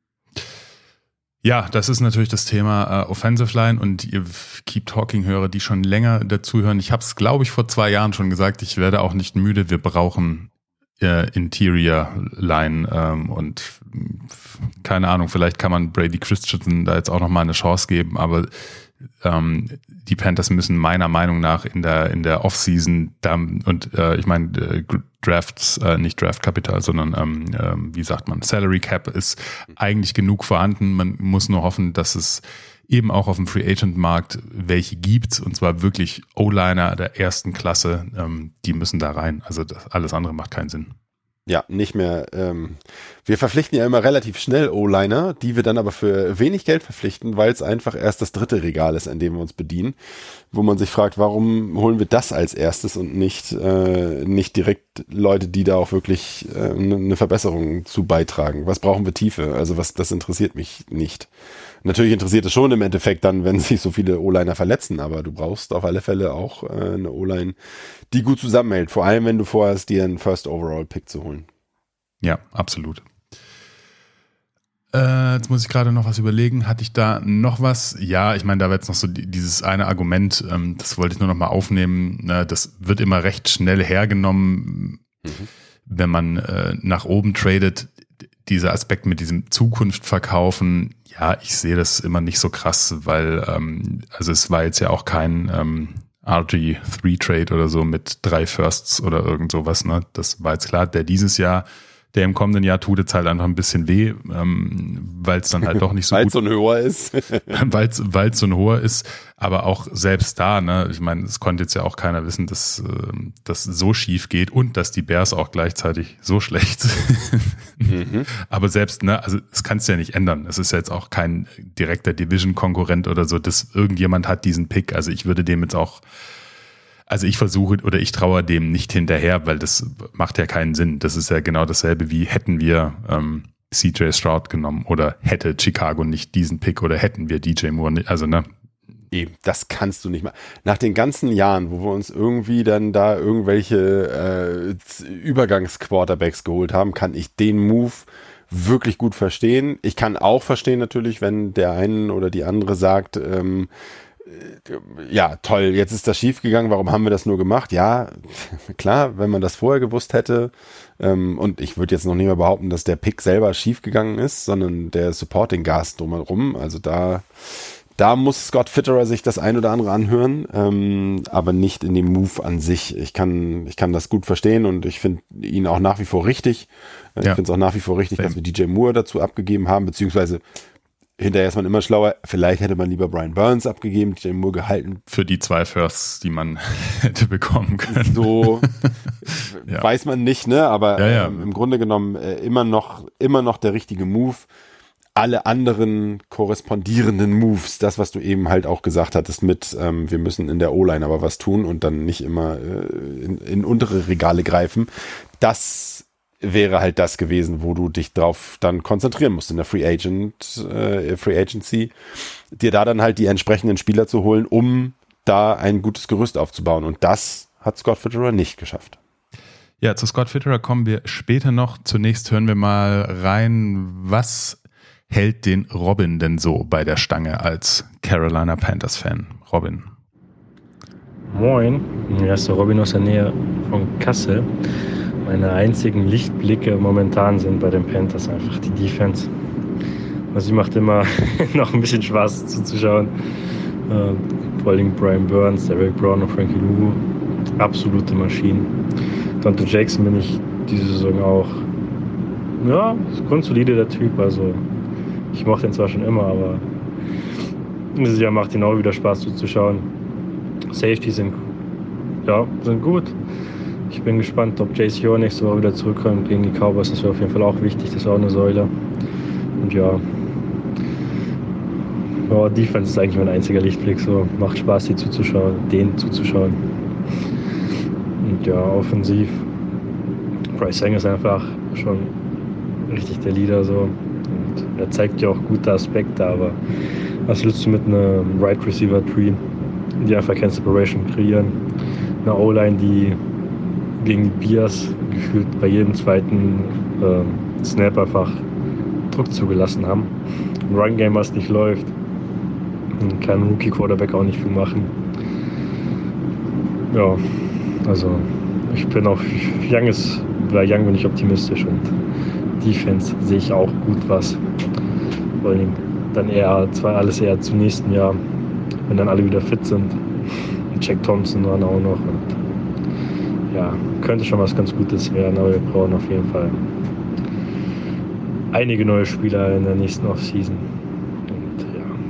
[SPEAKER 2] Ja, das ist natürlich das Thema Offensive Line und ihr Keep Talking-Hörer, die schon länger dazuhören. Ich habe es, glaube ich, vor 2 Jahren schon gesagt, ich werde auch nicht müde. Wir brauchen Interior Line und keine Ahnung, vielleicht kann man Brady Christensen da jetzt auch nochmal eine Chance geben, aber die Panthers müssen meiner Meinung nach in der Offseason ich meine Drafts, nicht Draftkapital, sondern wie sagt man, Salary Cap ist eigentlich genug vorhanden. Man muss nur hoffen, dass es eben auch auf dem Free Agent Markt welche gibt, und zwar wirklich O-Liner der ersten Klasse, die müssen da rein. Also alles andere macht keinen Sinn.
[SPEAKER 3] Ja, nicht mehr. Wir verpflichten ja immer relativ schnell O-Liner, die wir dann aber für wenig Geld verpflichten, weil es einfach erst das 3. Regal ist, an dem wir uns bedienen, wo man sich fragt, warum holen wir das als erstes und nicht direkt Leute, die da auch wirklich eine Verbesserung zu beitragen. Was brauchen wir Tiefe? Also das interessiert mich nicht. Natürlich interessiert es schon im Endeffekt dann, wenn sich so viele O-Liner verletzen, aber du brauchst auf alle Fälle auch eine O-Line, die gut zusammenhält. Vor allem, wenn du vorhast, dir einen First Overall Pick zu holen.
[SPEAKER 2] Ja, absolut. Jetzt muss ich gerade noch was überlegen. Hatte ich da noch was? Ja, ich meine, da war jetzt noch so dieses eine Argument, das wollte ich nur noch mal aufnehmen. Das wird immer recht schnell hergenommen, wenn man nach oben tradet. Dieser Aspekt mit diesem Zukunft verkaufen, ja, ich sehe das immer nicht so krass, weil also es war jetzt ja auch kein RG3-Trade oder so mit 3 Firsts oder irgend sowas. Ne? Das war jetzt klar, der dieses Jahr Der im kommenden Jahr tut es halt einfach ein bisschen weh, weil es dann halt doch nicht so
[SPEAKER 3] gut
[SPEAKER 2] gut
[SPEAKER 3] so ein hoher ist.
[SPEAKER 2] weil es so ein hoher ist, aber auch selbst da, ne, ich meine, es konnte jetzt ja auch keiner wissen, dass das so schief geht und dass die Bears auch gleichzeitig so schlecht sind. Aber selbst, ne, also das kannst du ja nicht ändern. Es ist ja jetzt auch kein direkter Division-Konkurrent oder so, dass irgendjemand hat diesen Pick. Also ich würde dem jetzt auch, also ich versuche oder ich traue dem nicht hinterher, weil das macht ja keinen Sinn. Das ist ja genau dasselbe wie hätten wir CJ Stroud genommen oder hätte Chicago nicht diesen Pick oder hätten wir DJ Moore nicht, also ne.
[SPEAKER 3] Eben, das kannst du nicht mal. Nach den ganzen Jahren, wo wir uns irgendwie dann da irgendwelche Übergangsquarterbacks geholt haben, kann ich den Move wirklich gut verstehen. Ich kann auch verstehen natürlich, wenn der eine oder die andere sagt, ja, toll, jetzt ist das schief gegangen, warum haben wir das nur gemacht? Ja, klar, wenn man das vorher gewusst hätte, und ich würde jetzt noch nicht mehr behaupten, dass der Pick selber schief gegangen ist, sondern der Supporting Cast drumherum, also da muss Scott Fitterer sich das ein oder andere anhören, aber nicht in dem Move an sich. Ich kann das gut verstehen und ich finde ihn auch nach wie vor richtig. Ich finde es auch nach wie vor richtig, dass wir DJ Moore dazu abgegeben haben, beziehungsweise hinterher ist man immer schlauer. Vielleicht hätte man lieber Brian Burns abgegeben, DJ Moore gehalten.
[SPEAKER 2] Für die 2 Firsts, die man hätte bekommen können.
[SPEAKER 3] So weiß man nicht, ne? Aber im Grunde genommen immer noch der richtige Move. Alle anderen korrespondierenden Moves, das, was du eben halt auch gesagt hattest mit, wir müssen in der O-Line aber was tun und dann nicht immer in untere Regale greifen, das wäre halt das gewesen, wo du dich drauf dann konzentrieren musst in der Free Agency, dir da dann halt die entsprechenden Spieler zu holen, um da ein gutes Gerüst aufzubauen. Und das hat Scott Fitterer nicht geschafft.
[SPEAKER 2] Ja, zu Scott Fitterer kommen wir später noch. Zunächst hören wir mal rein, was hält den Robin denn so bei der Stange als Carolina Panthers-Fan? Robin.
[SPEAKER 5] Moin, hier ist der Robin aus der Nähe von Kassel. Meine einzigen Lichtblicke momentan sind bei den Panthers einfach die Defense. Also sie macht immer noch ein bisschen Spaß zuzuschauen. Vor allem Brian Burns, Derek Brown und Frankie Luvu. Absolute Maschinen. Dante Jackson bin ich diese Saison auch, ja, ist grundsolide der Typ. Also ich mochte ihn zwar schon immer, aber dieses Jahr macht ihn auch wieder Spaß zuzuschauen. Safeties sind gut. Ich bin gespannt, ob JC Horn nächste Woche wieder zurückkommt gegen die Cowboys. Das wäre auf jeden Fall auch wichtig. Das war auch eine Säule. Und Defense ist eigentlich mein einziger Lichtblick. So macht Spaß, denen zuzuschauen. Und offensiv. Bryce Young ist einfach schon richtig der Leader so. Und er zeigt ja auch gute Aspekte, aber was willst du mit einem Right Receiver Tree, die einfach keine Separation kreieren? Eine O-Line, die gegen die Bears gefühlt bei jedem zweiten Snap einfach Druck zugelassen haben. Ein Run-Game, was nicht läuft. Und kann ein Rookie-Quarterback auch nicht viel machen. Ja, also ich bin auch bei Young bin ich optimistisch und Defense sehe ich auch gut was. Vor allem dann alles eher zum nächsten Jahr, wenn dann alle wieder fit sind. Und Jack Thompson dann auch noch. Und könnte schon was ganz Gutes werden, aber wir brauchen auf jeden Fall einige neue Spieler in der nächsten Offseason. Und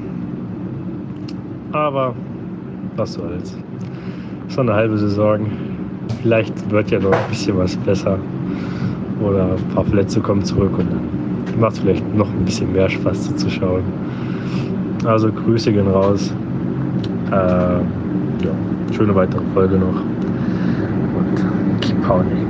[SPEAKER 5] aber was soll's. So eine halbe Saison. Vielleicht wird ja noch ein bisschen was besser. Oder ein paar Verletzte kommen zurück und dann macht es vielleicht noch ein bisschen mehr Spaß zuzuschauen. Also Grüße gehen raus. Schöne weitere Folge noch. Und keep pounding.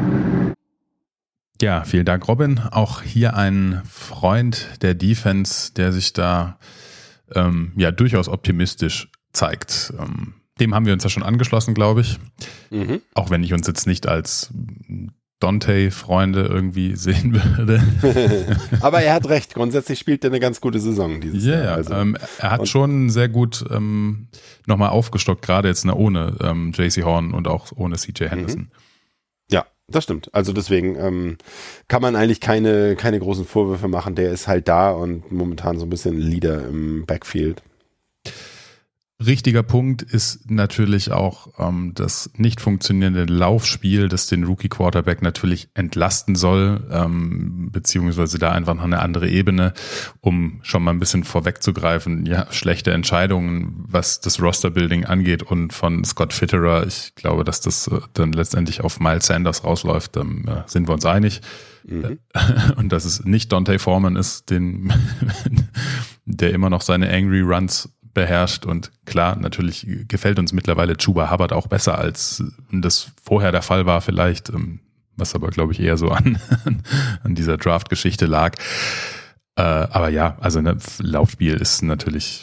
[SPEAKER 2] Ja, vielen Dank, Robin. Auch hier ein Freund der Defense, der sich da durchaus optimistisch zeigt. Dem haben wir uns ja schon angeschlossen, glaube ich. Mhm. Auch wenn ich uns jetzt nicht als Dante-Freunde irgendwie sehen würde.
[SPEAKER 3] Aber er hat recht. Grundsätzlich spielt er eine ganz gute Saison dieses Jahr.
[SPEAKER 2] Ja, also. Er hat schon sehr gut nochmal aufgestockt, gerade jetzt ohne JC Horn und auch ohne CJ Henderson.
[SPEAKER 3] Mhm. Ja, das stimmt. Also deswegen kann man eigentlich keine großen Vorwürfe machen. Der ist halt da und momentan so ein bisschen Leader im Backfield.
[SPEAKER 2] Richtiger Punkt ist natürlich auch das nicht funktionierende Laufspiel, das den Rookie-Quarterback natürlich entlasten soll, beziehungsweise da einfach noch eine andere Ebene, um schon mal ein bisschen vorwegzugreifen. Ja, schlechte Entscheidungen, was das Roster-Building angeht und von Scott Fitterer. Ich glaube, dass das dann letztendlich auf Miles Sanders rausläuft, sind wir uns einig. Mhm. Und dass es nicht Dante Foreman ist, der immer noch seine Angry Runs beherrscht, und klar, natürlich gefällt uns mittlerweile Chuba Hubbard auch besser, als das vorher der Fall war vielleicht, was aber glaube ich eher so an dieser Draft-Geschichte lag. Aber ja, also ein Laufspiel ist natürlich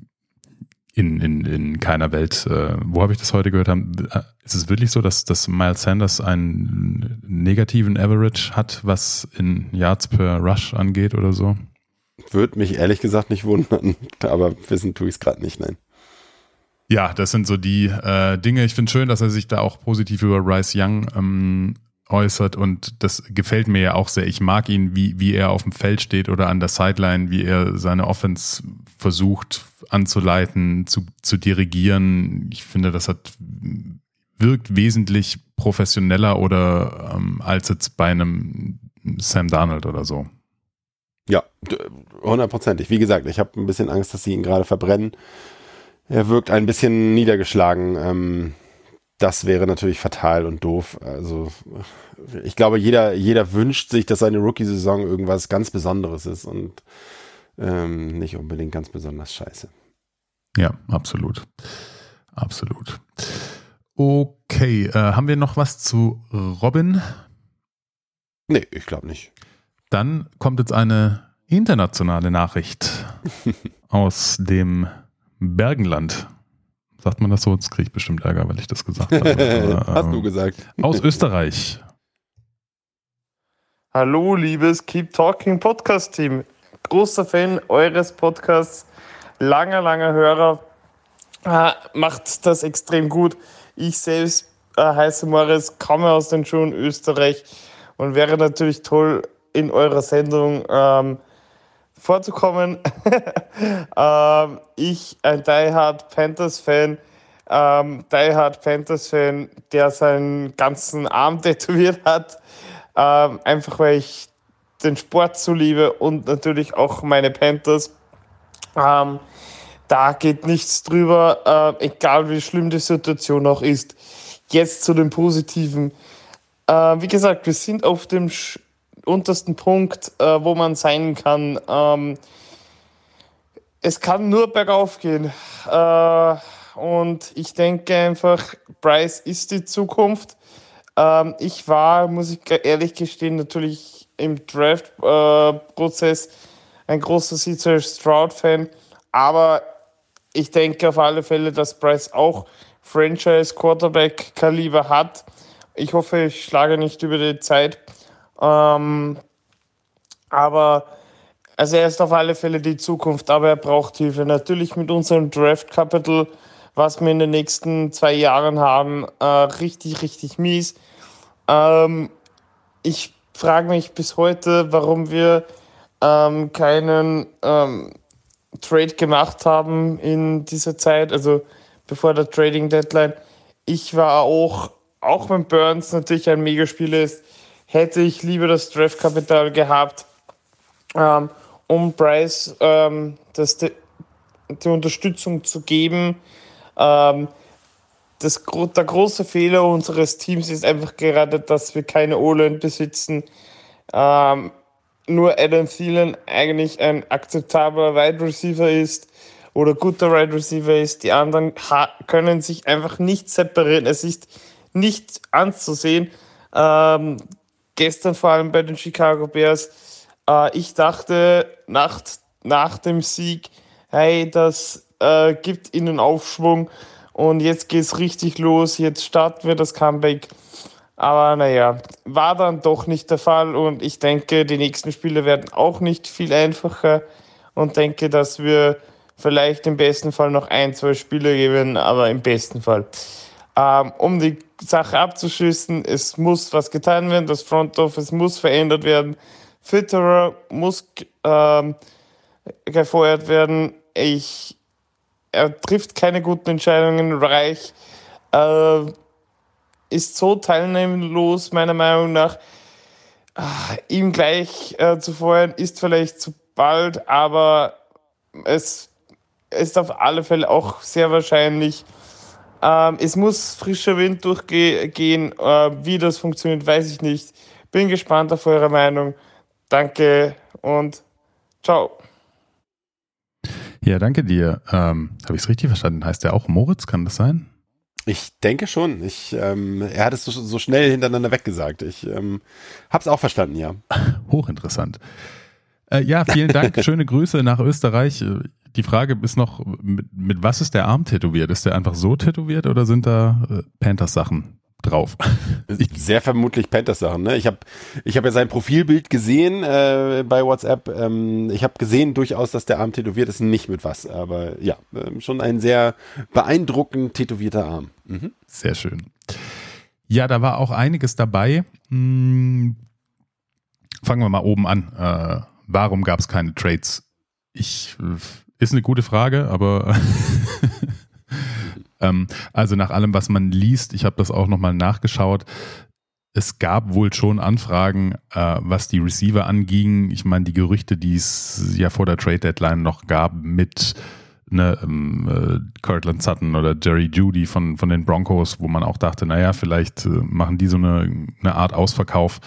[SPEAKER 2] in keiner Welt. Wo habe ich das heute gehört? Ist es wirklich so, dass Miles Sanders einen negativen Average hat, was in Yards per Rush angeht oder so?
[SPEAKER 3] Würde mich ehrlich gesagt nicht wundern, aber wissen tue ich es gerade nicht, nein.
[SPEAKER 2] Ja, das sind so die Dinge. Ich finde schön, dass er sich da auch positiv über Bryce Young äußert, und das gefällt mir ja auch sehr. Ich mag ihn, wie er auf dem Feld steht oder an der Sideline, wie er seine Offense versucht anzuleiten, zu dirigieren. Ich finde, das wirkt wesentlich professioneller oder als jetzt bei einem Sam Darnold oder so.
[SPEAKER 3] Ja, 100%. Wie gesagt, ich habe ein bisschen Angst, dass sie ihn gerade verbrennen. Er wirkt ein bisschen niedergeschlagen. Das wäre natürlich fatal und doof. Also ich glaube, jeder wünscht sich, dass seine Rookie-Saison irgendwas ganz Besonderes ist und nicht unbedingt ganz besonders scheiße.
[SPEAKER 2] Ja, absolut. Absolut. Okay, haben wir noch was zu Robin?
[SPEAKER 3] Nee, ich glaube nicht.
[SPEAKER 2] Dann kommt jetzt eine internationale Nachricht aus dem Bergenland. Sagt man das so? Jetzt kriege ich bestimmt Ärger, weil ich das gesagt habe. Aber,
[SPEAKER 3] hast du gesagt.
[SPEAKER 2] Aus Österreich.
[SPEAKER 6] Hallo, liebes Keep Talking Podcast-Team. Großer Fan eures Podcasts, langer Hörer, macht das extrem gut. Ich selbst heiße Moritz, komme aus den Schulen Österreich und wäre natürlich toll, in eurer Sendung vorzukommen. Ich, ein Die Hard Panthers-Fan, der seinen ganzen Arm tätowiert hat, einfach weil ich den Sport so liebe und natürlich auch meine Panthers. Da geht nichts drüber, egal wie schlimm die Situation auch ist. Jetzt zu den Positiven. Wie gesagt, wir sind auf dem untersten Punkt, wo man sein kann. Es kann nur bergauf gehen. Und ich denke einfach, Bryce ist die Zukunft. Ich war, muss ich ehrlich gestehen, natürlich im Draft-Prozess ein großer CJ Stroud-Fan. Aber ich denke auf alle Fälle, dass Bryce auch Franchise-Quarterback-Kaliber hat. Ich hoffe, ich schlage nicht über die Zeit. Aber also er ist auf alle Fälle die Zukunft, aber er braucht Hilfe. Natürlich mit unserem Draft Capital, was wir in den nächsten 2 Jahren haben, richtig mies. Ich frage mich bis heute, warum wir keinen Trade gemacht haben in dieser Zeit, also bevor der Trading Deadline. Ich war auch wenn Burns natürlich ein Megaspieler ist, hätte ich lieber das Draftkapital gehabt, um Bryce die Unterstützung zu geben. Der große Fehler unseres Teams ist einfach gerade, dass wir keine O-Line besitzen. Nur Adam Thielen eigentlich ein akzeptabler Wide Receiver ist oder guter Wide Receiver ist. Die anderen können sich einfach nicht separieren. Es ist nicht anzusehen. Gestern vor allem bei den Chicago Bears. Ich dachte nach dem Sieg, hey, das gibt ihnen Aufschwung und jetzt geht's richtig los. Jetzt starten wir das Comeback. Aber naja, war dann doch nicht der Fall und ich denke, die nächsten Spiele werden auch nicht viel einfacher und denke, dass wir vielleicht im besten Fall noch 1-2 Spiele gewinnen, aber im besten Fall. Um die Sache abzuschließen, es muss was getan werden, das Front Office muss verändert werden, Fitterer muss gefeuert werden. Ich er trifft keine guten Entscheidungen. Reich ist so teilnehmungslos, meiner Meinung nach. Ihm gleich zu feuern ist vielleicht zu bald, aber es ist auf alle Fälle auch sehr wahrscheinlich. Es muss frischer Wind durchgehen. Wie das funktioniert, weiß ich nicht. Bin gespannt auf eure Meinung. Danke und ciao.
[SPEAKER 2] Ja, danke dir. Habe ich es richtig verstanden? Heißt der auch Moritz? Kann das sein?
[SPEAKER 3] Ich denke schon. Er hat es so schnell hintereinander weggesagt. Ich habe es auch verstanden, ja.
[SPEAKER 2] Hochinteressant. Ja, vielen Dank. Schöne Grüße nach Österreich. Die Frage ist noch, mit was ist der Arm tätowiert? Ist der einfach so tätowiert oder sind da Panthers-Sachen drauf?
[SPEAKER 3] Sehr vermutlich Panthers-Sachen. Ne? Ich hab ja sein Profilbild gesehen bei WhatsApp. Ich habe gesehen durchaus, dass der Arm tätowiert ist, nicht mit was. Aber ja, schon ein sehr beeindruckend tätowierter Arm. Mhm.
[SPEAKER 2] Sehr schön. Ja, da war auch einiges dabei. Fangen wir mal oben an. Warum gab es keine Trades? Ist eine gute Frage, aber also nach allem, was man liest, ich habe das auch nochmal nachgeschaut, es gab wohl schon Anfragen, was die Receiver anging. Ich meine, die Gerüchte, die es ja vor der Trade-Deadline noch gab mit Cortland Sutton oder Jerry Jeudy von den Broncos, wo man auch dachte, naja, vielleicht machen die so eine Art Ausverkauf.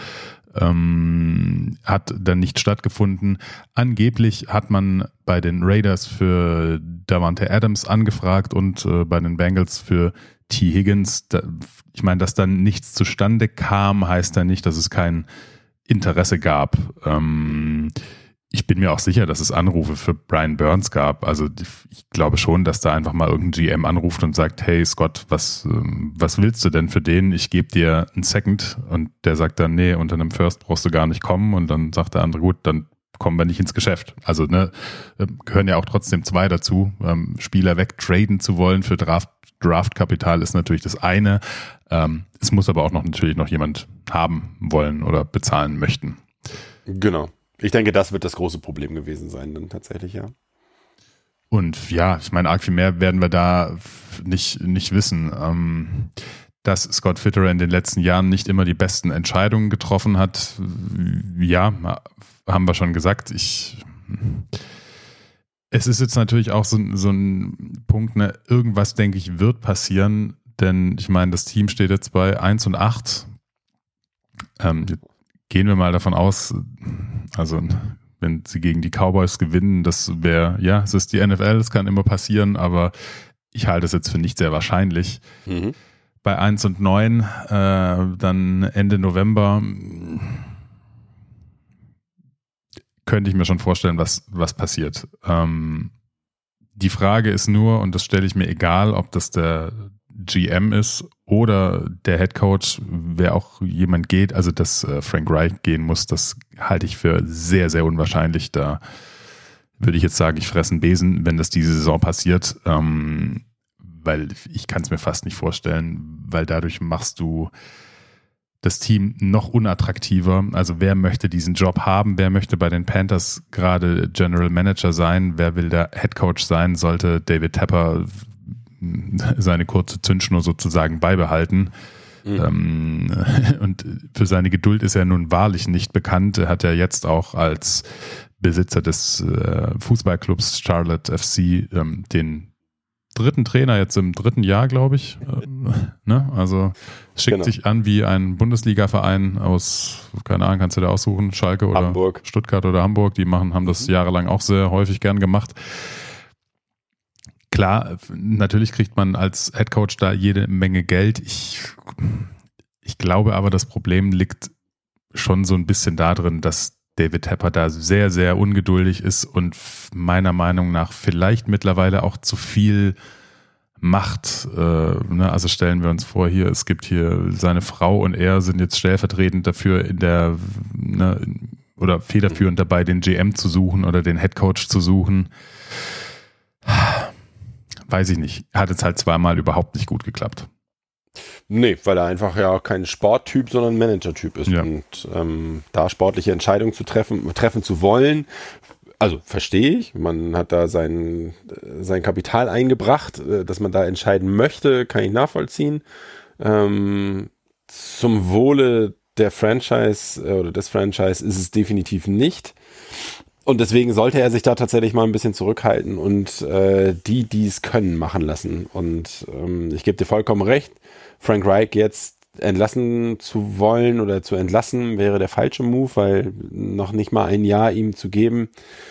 [SPEAKER 2] Hat dann nicht stattgefunden. Angeblich hat man bei den Raiders für Davante Adams angefragt und bei den Bengals für T. Higgins. Ich meine, dass dann nichts zustande kam, heißt ja nicht, dass es kein Interesse gab. Ich bin mir auch sicher, dass es Anrufe für Brian Burns gab. Also ich glaube schon, dass da einfach mal irgendein GM anruft und sagt, hey Scott, was willst du denn für den? Ich gebe dir einen Second. Und der sagt dann, nee, unter einem First brauchst du gar nicht kommen. Und dann sagt der andere, gut, dann kommen wir nicht ins Geschäft. Also gehören ja auch trotzdem zwei dazu. Spieler wegtraden zu wollen für Draftkapital ist natürlich das eine. Es muss aber auch natürlich noch jemand haben wollen oder bezahlen möchten.
[SPEAKER 3] Genau. Ich denke, das wird das große Problem gewesen sein, dann tatsächlich, ja.
[SPEAKER 2] Und ja, ich meine, arg viel mehr werden wir da nicht wissen. Dass Scott Fitterer in den letzten Jahren nicht immer die besten Entscheidungen getroffen hat, ja, haben wir schon gesagt. Es ist jetzt natürlich auch so ein Punkt, ne, irgendwas, denke ich, wird passieren, denn ich meine, das Team steht jetzt bei 1-8. Gehen wir mal davon aus, also wenn sie gegen die Cowboys gewinnen, das wäre, ja, es ist die NFL, es kann immer passieren, aber ich halte es jetzt für nicht sehr wahrscheinlich. Mhm. Bei 1-9, dann Ende November, könnte ich mir schon vorstellen, was passiert. Die Frage ist nur, und das stelle ich mir egal, ob das der GM ist oder der Headcoach, wer auch jemand geht, also dass Frank Reich gehen muss, das halte ich für sehr, sehr unwahrscheinlich. Da würde ich jetzt sagen, ich fresse einen Besen, wenn das diese Saison passiert, weil ich kann es mir fast nicht vorstellen, weil dadurch machst du das Team noch unattraktiver. Also wer möchte diesen Job haben? Wer möchte bei den Panthers gerade General Manager sein? Wer will der Headcoach sein? Sollte David Tepper seine kurze Zündschnur sozusagen beibehalten. Mhm. Und für seine Geduld ist er nun wahrlich nicht bekannt. Er hat ja jetzt auch als Besitzer des Fußballclubs Charlotte FC den dritten Trainer jetzt im 3. Jahr, glaube ich. Ne? Also schickt sich an wie ein Bundesliga-Verein aus, keine Ahnung, kannst du da aussuchen, Schalke oder
[SPEAKER 3] Hamburg.
[SPEAKER 2] Stuttgart oder Hamburg. Die haben das jahrelang auch sehr häufig gern gemacht. Klar, natürlich kriegt man als Headcoach da jede Menge Geld. Ich glaube aber, das Problem liegt schon so ein bisschen darin, dass David Tepper da sehr, sehr ungeduldig ist und meiner Meinung nach vielleicht mittlerweile auch zu viel macht. Also stellen wir uns vor, es gibt hier seine Frau und er sind jetzt stellvertretend dafür oder federführend dabei, den GM zu suchen oder den Headcoach zu suchen. Weiß ich nicht. Hat jetzt halt zweimal überhaupt nicht gut geklappt.
[SPEAKER 3] Nee, weil er einfach ja kein Sporttyp, sondern Manager-Typ ist.
[SPEAKER 2] Ja.
[SPEAKER 3] Und da sportliche Entscheidungen treffen zu wollen, Also verstehe ich, man hat da sein Kapital eingebracht, dass man da entscheiden möchte, kann ich nachvollziehen. Zum Wohle der Franchise oder des Franchise ist es definitiv nicht. Und deswegen sollte er sich da tatsächlich mal ein bisschen zurückhalten und die es können, machen lassen. Und ich gebe dir vollkommen recht, Frank Reich jetzt entlassen zu wollen oder zu entlassen, wäre der falsche Move, weil noch nicht mal ein Jahr ihm zu geben.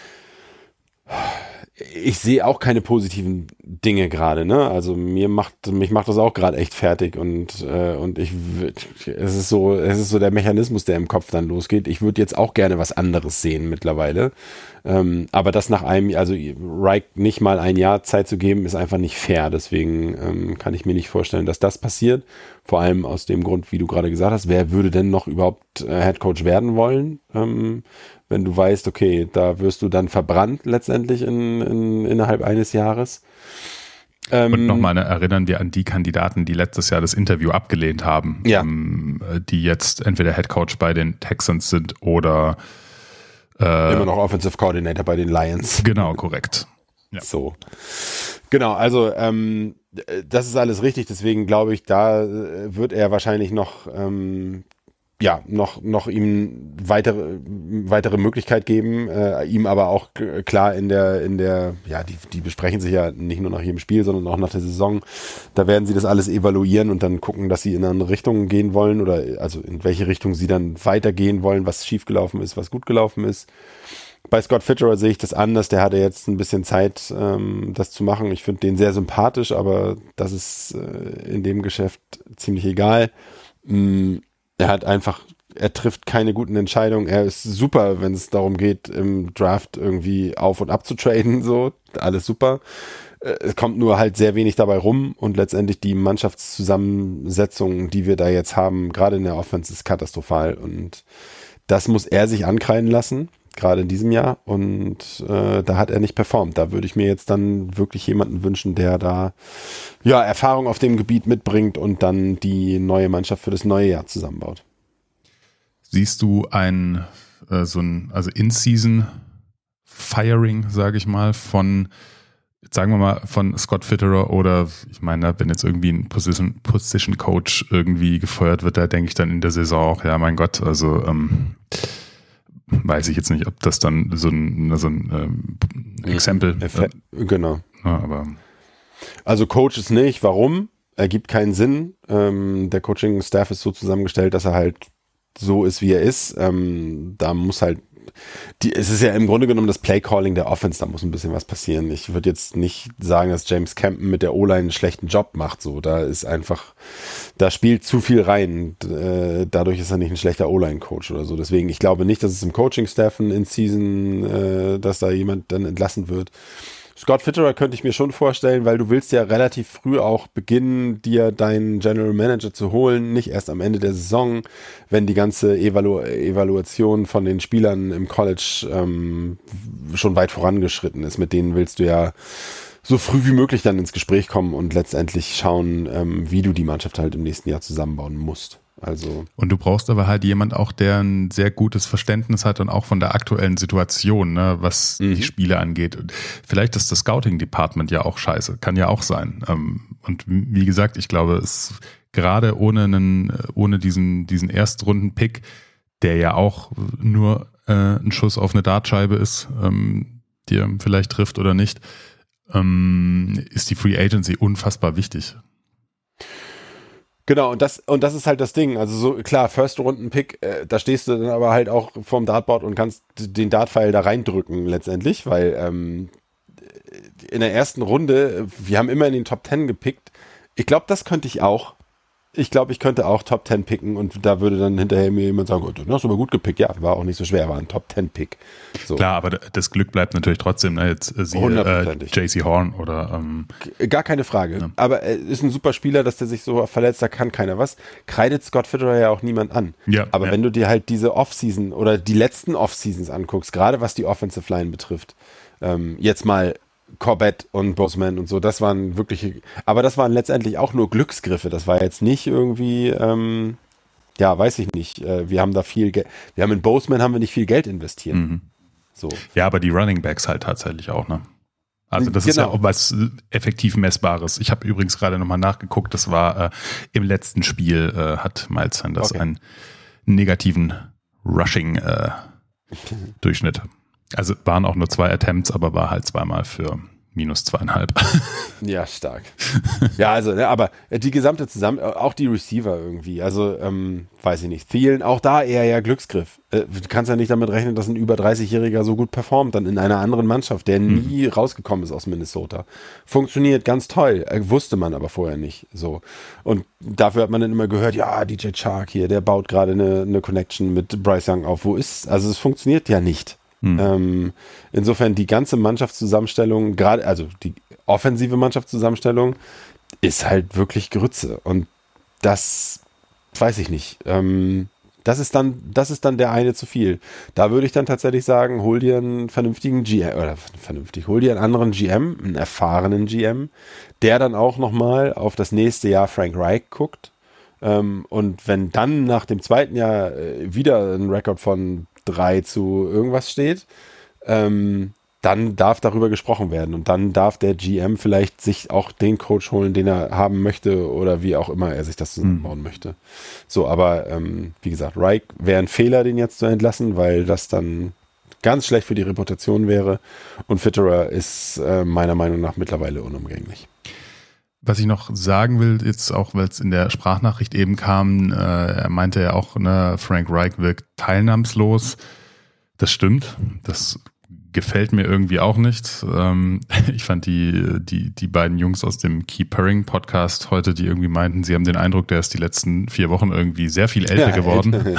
[SPEAKER 3] Ich sehe auch keine positiven Dinge gerade, ne? Also mich macht das auch gerade echt fertig und es ist so der Mechanismus, der im Kopf dann losgeht. Ich würde jetzt auch gerne was anderes sehen mittlerweile. Aber das nach also Reich nicht mal ein Jahr Zeit zu geben, ist einfach nicht fair. Deswegen kann ich mir nicht vorstellen, dass das passiert. Vor allem aus dem Grund, wie du gerade gesagt hast, wer würde denn noch überhaupt Headcoach werden wollen? Wenn du weißt, okay, da wirst du dann verbrannt letztendlich innerhalb eines Jahres.
[SPEAKER 2] Und nochmal erinnern wir an die Kandidaten, die letztes Jahr das Interview abgelehnt haben,
[SPEAKER 3] ja.
[SPEAKER 2] Die jetzt entweder Headcoach bei den Texans sind oder
[SPEAKER 3] immer noch Offensive Coordinator bei den Lions.
[SPEAKER 2] Genau, korrekt. Ja.
[SPEAKER 3] So. Genau, also das ist alles richtig, deswegen glaube ich, da wird er wahrscheinlich noch noch ihm weitere Möglichkeit geben, ihm aber auch klar in der die besprechen sich ja nicht nur nach jedem Spiel, sondern auch nach der Saison. Da werden sie das alles evaluieren und dann gucken, dass sie in eine Richtung gehen wollen oder also in welche Richtung sie dann weitergehen wollen, was schiefgelaufen ist, was gut gelaufen ist. Bei Scott Fitterer sehe ich das anders, der hatte jetzt ein bisschen Zeit, das zu machen. Ich finde den sehr sympathisch, aber das ist in dem Geschäft ziemlich egal. Er trifft keine guten Entscheidungen. Er ist super, wenn es darum geht, im Draft irgendwie auf- und abzutraden, so. Alles super. Es kommt nur halt sehr wenig dabei rum und letztendlich die Mannschaftszusammensetzung, die wir da jetzt haben, gerade in der Offense, ist katastrophal und das muss er sich ankreiden lassen, gerade in diesem Jahr und da hat er nicht performt. Da würde ich mir jetzt dann wirklich jemanden wünschen, der da Erfahrung auf dem Gebiet mitbringt und dann die neue Mannschaft für das neue Jahr zusammenbaut.
[SPEAKER 2] Siehst du In-Season-Firing, sage ich mal, von Scott Fitterer oder ich meine, wenn jetzt irgendwie ein Position Coach irgendwie gefeuert wird, da denke ich dann in der Saison auch, ja mein Gott, also weiß ich jetzt nicht, ob das dann so ein Exempel
[SPEAKER 3] genau.
[SPEAKER 2] Aber
[SPEAKER 3] also Coaches nicht, warum? Ergibt keinen Sinn. Der Coaching-Staff ist so zusammengestellt, dass er halt so ist, wie er ist. Da muss halt es ist ja im Grunde genommen das Play-Calling der Offense, da muss ein bisschen was passieren. Ich würde jetzt nicht sagen, dass James Campen mit der O-Line einen schlechten Job macht. So, da spielt zu viel rein. Dadurch ist er nicht ein schlechter O-Line-Coach oder so. Deswegen, ich glaube nicht, dass es im Coaching-Staff in Season, dass da jemand dann entlassen wird. Scott Fitterer könnte ich mir schon vorstellen, weil du willst ja relativ früh auch beginnen, dir deinen General Manager zu holen, nicht erst am Ende der Saison, wenn die ganze Evaluation von den Spielern im College schon weit vorangeschritten ist. Mit denen willst du ja so früh wie möglich dann ins Gespräch kommen und letztendlich schauen, wie du die Mannschaft halt im nächsten Jahr zusammenbauen musst. Also.
[SPEAKER 2] Und du brauchst aber halt jemand auch, der ein sehr gutes Verständnis hat und auch von der aktuellen Situation, ne, was die Spiele angeht. Und vielleicht ist das Scouting-Department ja auch scheiße, kann ja auch sein. Und wie gesagt, ich glaube, es gerade ohne diesen Erstrunden-Pick, der ja auch nur ein Schuss auf eine Dartscheibe ist, die er vielleicht trifft oder nicht, ist die Free Agency unfassbar wichtig.
[SPEAKER 3] Genau, und das ist halt das Ding. Also so klar, First-Runden-Pick, da stehst du dann aber halt auch vorm Dartboard und kannst den Dartpfeil da reindrücken letztendlich, weil in der ersten Runde, wir haben immer in den Top 10 gepickt. Ich glaube, das könnte ich auch. Ich glaube, ich könnte auch Top 10 picken und da würde dann hinterher mir jemand sagen, oh, du hast aber gut gepickt. Ja, war auch nicht so schwer, war ein Top 10 Pick. So.
[SPEAKER 2] Klar, aber das Glück bleibt natürlich trotzdem, ne? Jetzt JC Horn oder
[SPEAKER 3] gar keine Frage. Ja. Aber er ist ein super Spieler, dass der sich so verletzt, da kann keiner was. Kreidet Scott Fitterer ja auch niemand an.
[SPEAKER 2] Ja,
[SPEAKER 3] aber wenn du dir halt diese Offseason oder die letzten Offseasons anguckst, gerade was die Offensive Line betrifft, jetzt mal Corbett und Boseman und so, das waren letztendlich auch nur Glücksgriffe. Das war jetzt nicht irgendwie, weiß ich nicht. Wir haben da viel Geld, in Boseman haben wir nicht viel Geld investiert. So.
[SPEAKER 2] Ja, aber die Running Backs halt tatsächlich auch, ne? Also das ist ja auch was effektiv Messbares. Ich habe übrigens gerade nochmal nachgeguckt, das war im letzten Spiel hat Miles Sanders einen negativen Rushing-Durchschnitt. Also waren auch nur 2 Attempts, aber war halt zweimal für -2,5.
[SPEAKER 3] Ja, stark. Ja, also, ne, aber die gesamte auch die Receiver irgendwie, also, weiß ich nicht, Thielen, auch da eher ja Glücksgriff. Du kannst ja nicht damit rechnen, dass ein über 30-Jähriger so gut performt, dann in einer anderen Mannschaft, der nie rausgekommen ist aus Minnesota. Funktioniert ganz toll, wusste man aber vorher nicht, so. Und dafür hat man dann immer gehört, ja, DJ Chark hier, der baut gerade eine Connection mit Bryce Young auf. Also es funktioniert ja nicht. Insofern die ganze Mannschaftszusammenstellung, gerade, also die offensive Mannschaftszusammenstellung ist halt wirklich Grütze und das weiß ich nicht. Das ist dann der eine zu viel. Da würde ich dann tatsächlich sagen, hol dir einen vernünftigen GM, hol dir einen anderen GM, einen erfahrenen GM, der dann auch nochmal auf das nächste Jahr Frank Reich guckt. Und wenn dann nach dem zweiten Jahr wieder ein Rekord von 3 zu irgendwas steht, dann darf darüber gesprochen werden und dann darf der GM vielleicht sich auch den Coach holen, den er haben möchte oder wie auch immer er sich das zusammenbauen möchte. So, aber wie gesagt, Reich wäre ein Fehler, den jetzt zu entlassen, weil das dann ganz schlecht für die Reputation wäre und Fitterer ist meiner Meinung nach mittlerweile unumgänglich.
[SPEAKER 2] Was ich noch sagen will, jetzt auch, weil es in der Sprachnachricht eben kam, er meinte ja auch, ne, Frank Reich wirkt teilnahmslos. Das stimmt. Das gefällt mir irgendwie auch nicht. Ich fand die beiden Jungs aus dem Keep Purring Podcast heute, die irgendwie meinten, sie haben den Eindruck, der ist die letzten 4 Wochen irgendwie sehr viel älter geworden.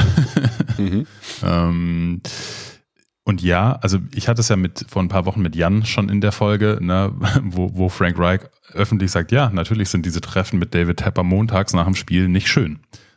[SPEAKER 2] Und ja, also ich hatte es ja vor ein paar Wochen mit Jan schon in der Folge, ne, wo Frank Reich öffentlich sagt, ja, natürlich sind diese Treffen mit David Tepper montags nach dem Spiel nicht schön.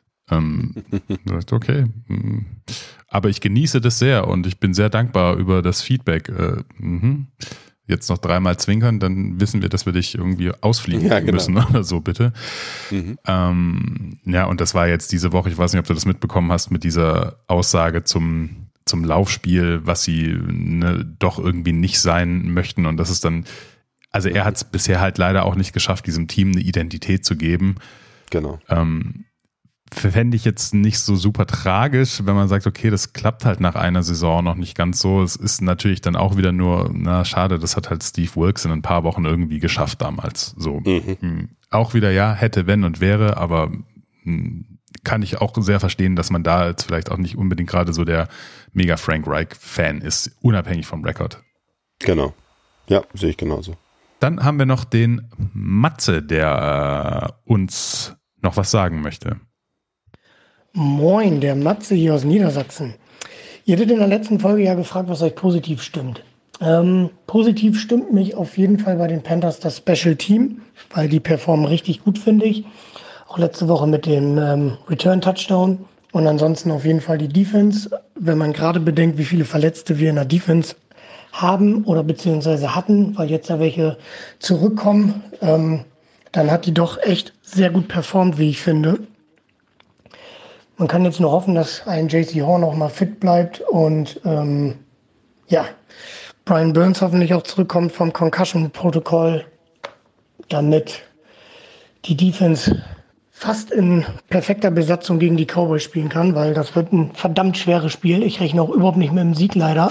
[SPEAKER 2] Okay, aber ich genieße das sehr und ich bin sehr dankbar über das Feedback. Jetzt noch 3-mal zwinkern, dann wissen wir, dass wir dich irgendwie ausfliegen müssen oder so, bitte. Ja, und das war jetzt diese Woche, ich weiß nicht, ob du das mitbekommen hast, mit dieser Aussage zum Laufspiel, was sie doch irgendwie nicht sein möchten. Und das ist dann, also er hat es bisher halt leider auch nicht geschafft, diesem Team eine Identität zu geben.
[SPEAKER 3] Genau.
[SPEAKER 2] Fände ich jetzt nicht so super tragisch, wenn man sagt, okay, das klappt halt nach einer Saison noch nicht ganz so. Es ist natürlich dann auch wieder nur, schade, das hat halt Steve Wilkes in ein paar Wochen irgendwie geschafft damals. So. Auch wieder, ja, hätte, wenn und wäre, aber kann ich auch sehr verstehen, dass man da jetzt vielleicht auch nicht unbedingt gerade so der mega Frank Reich-Fan ist, unabhängig vom Rekord.
[SPEAKER 3] Genau. Ja, sehe ich genauso.
[SPEAKER 2] Dann haben wir noch den Matze, der uns noch was sagen möchte.
[SPEAKER 7] Moin, der Matze hier aus Niedersachsen. Ihr hattet in der letzten Folge ja gefragt, was euch positiv stimmt. Positiv stimmt mich auf jeden Fall bei den Panthers das Special Team, weil die performen richtig gut, finde ich. Auch letzte Woche mit dem Return-Touchdown. Und ansonsten auf jeden Fall die Defense. Wenn man gerade bedenkt, wie viele Verletzte wir in der Defense haben oder beziehungsweise hatten, weil jetzt ja welche zurückkommen, dann hat die doch echt sehr gut performt, wie ich finde. Man kann jetzt nur hoffen, dass ein JC Horn auch mal fit bleibt und Brian Burns hoffentlich auch zurückkommt vom Concussion-Protokoll, damit die Defense fast in perfekter Besatzung gegen die Cowboys spielen kann, weil das wird ein verdammt schweres Spiel. Ich rechne auch überhaupt nicht mit dem Sieg leider.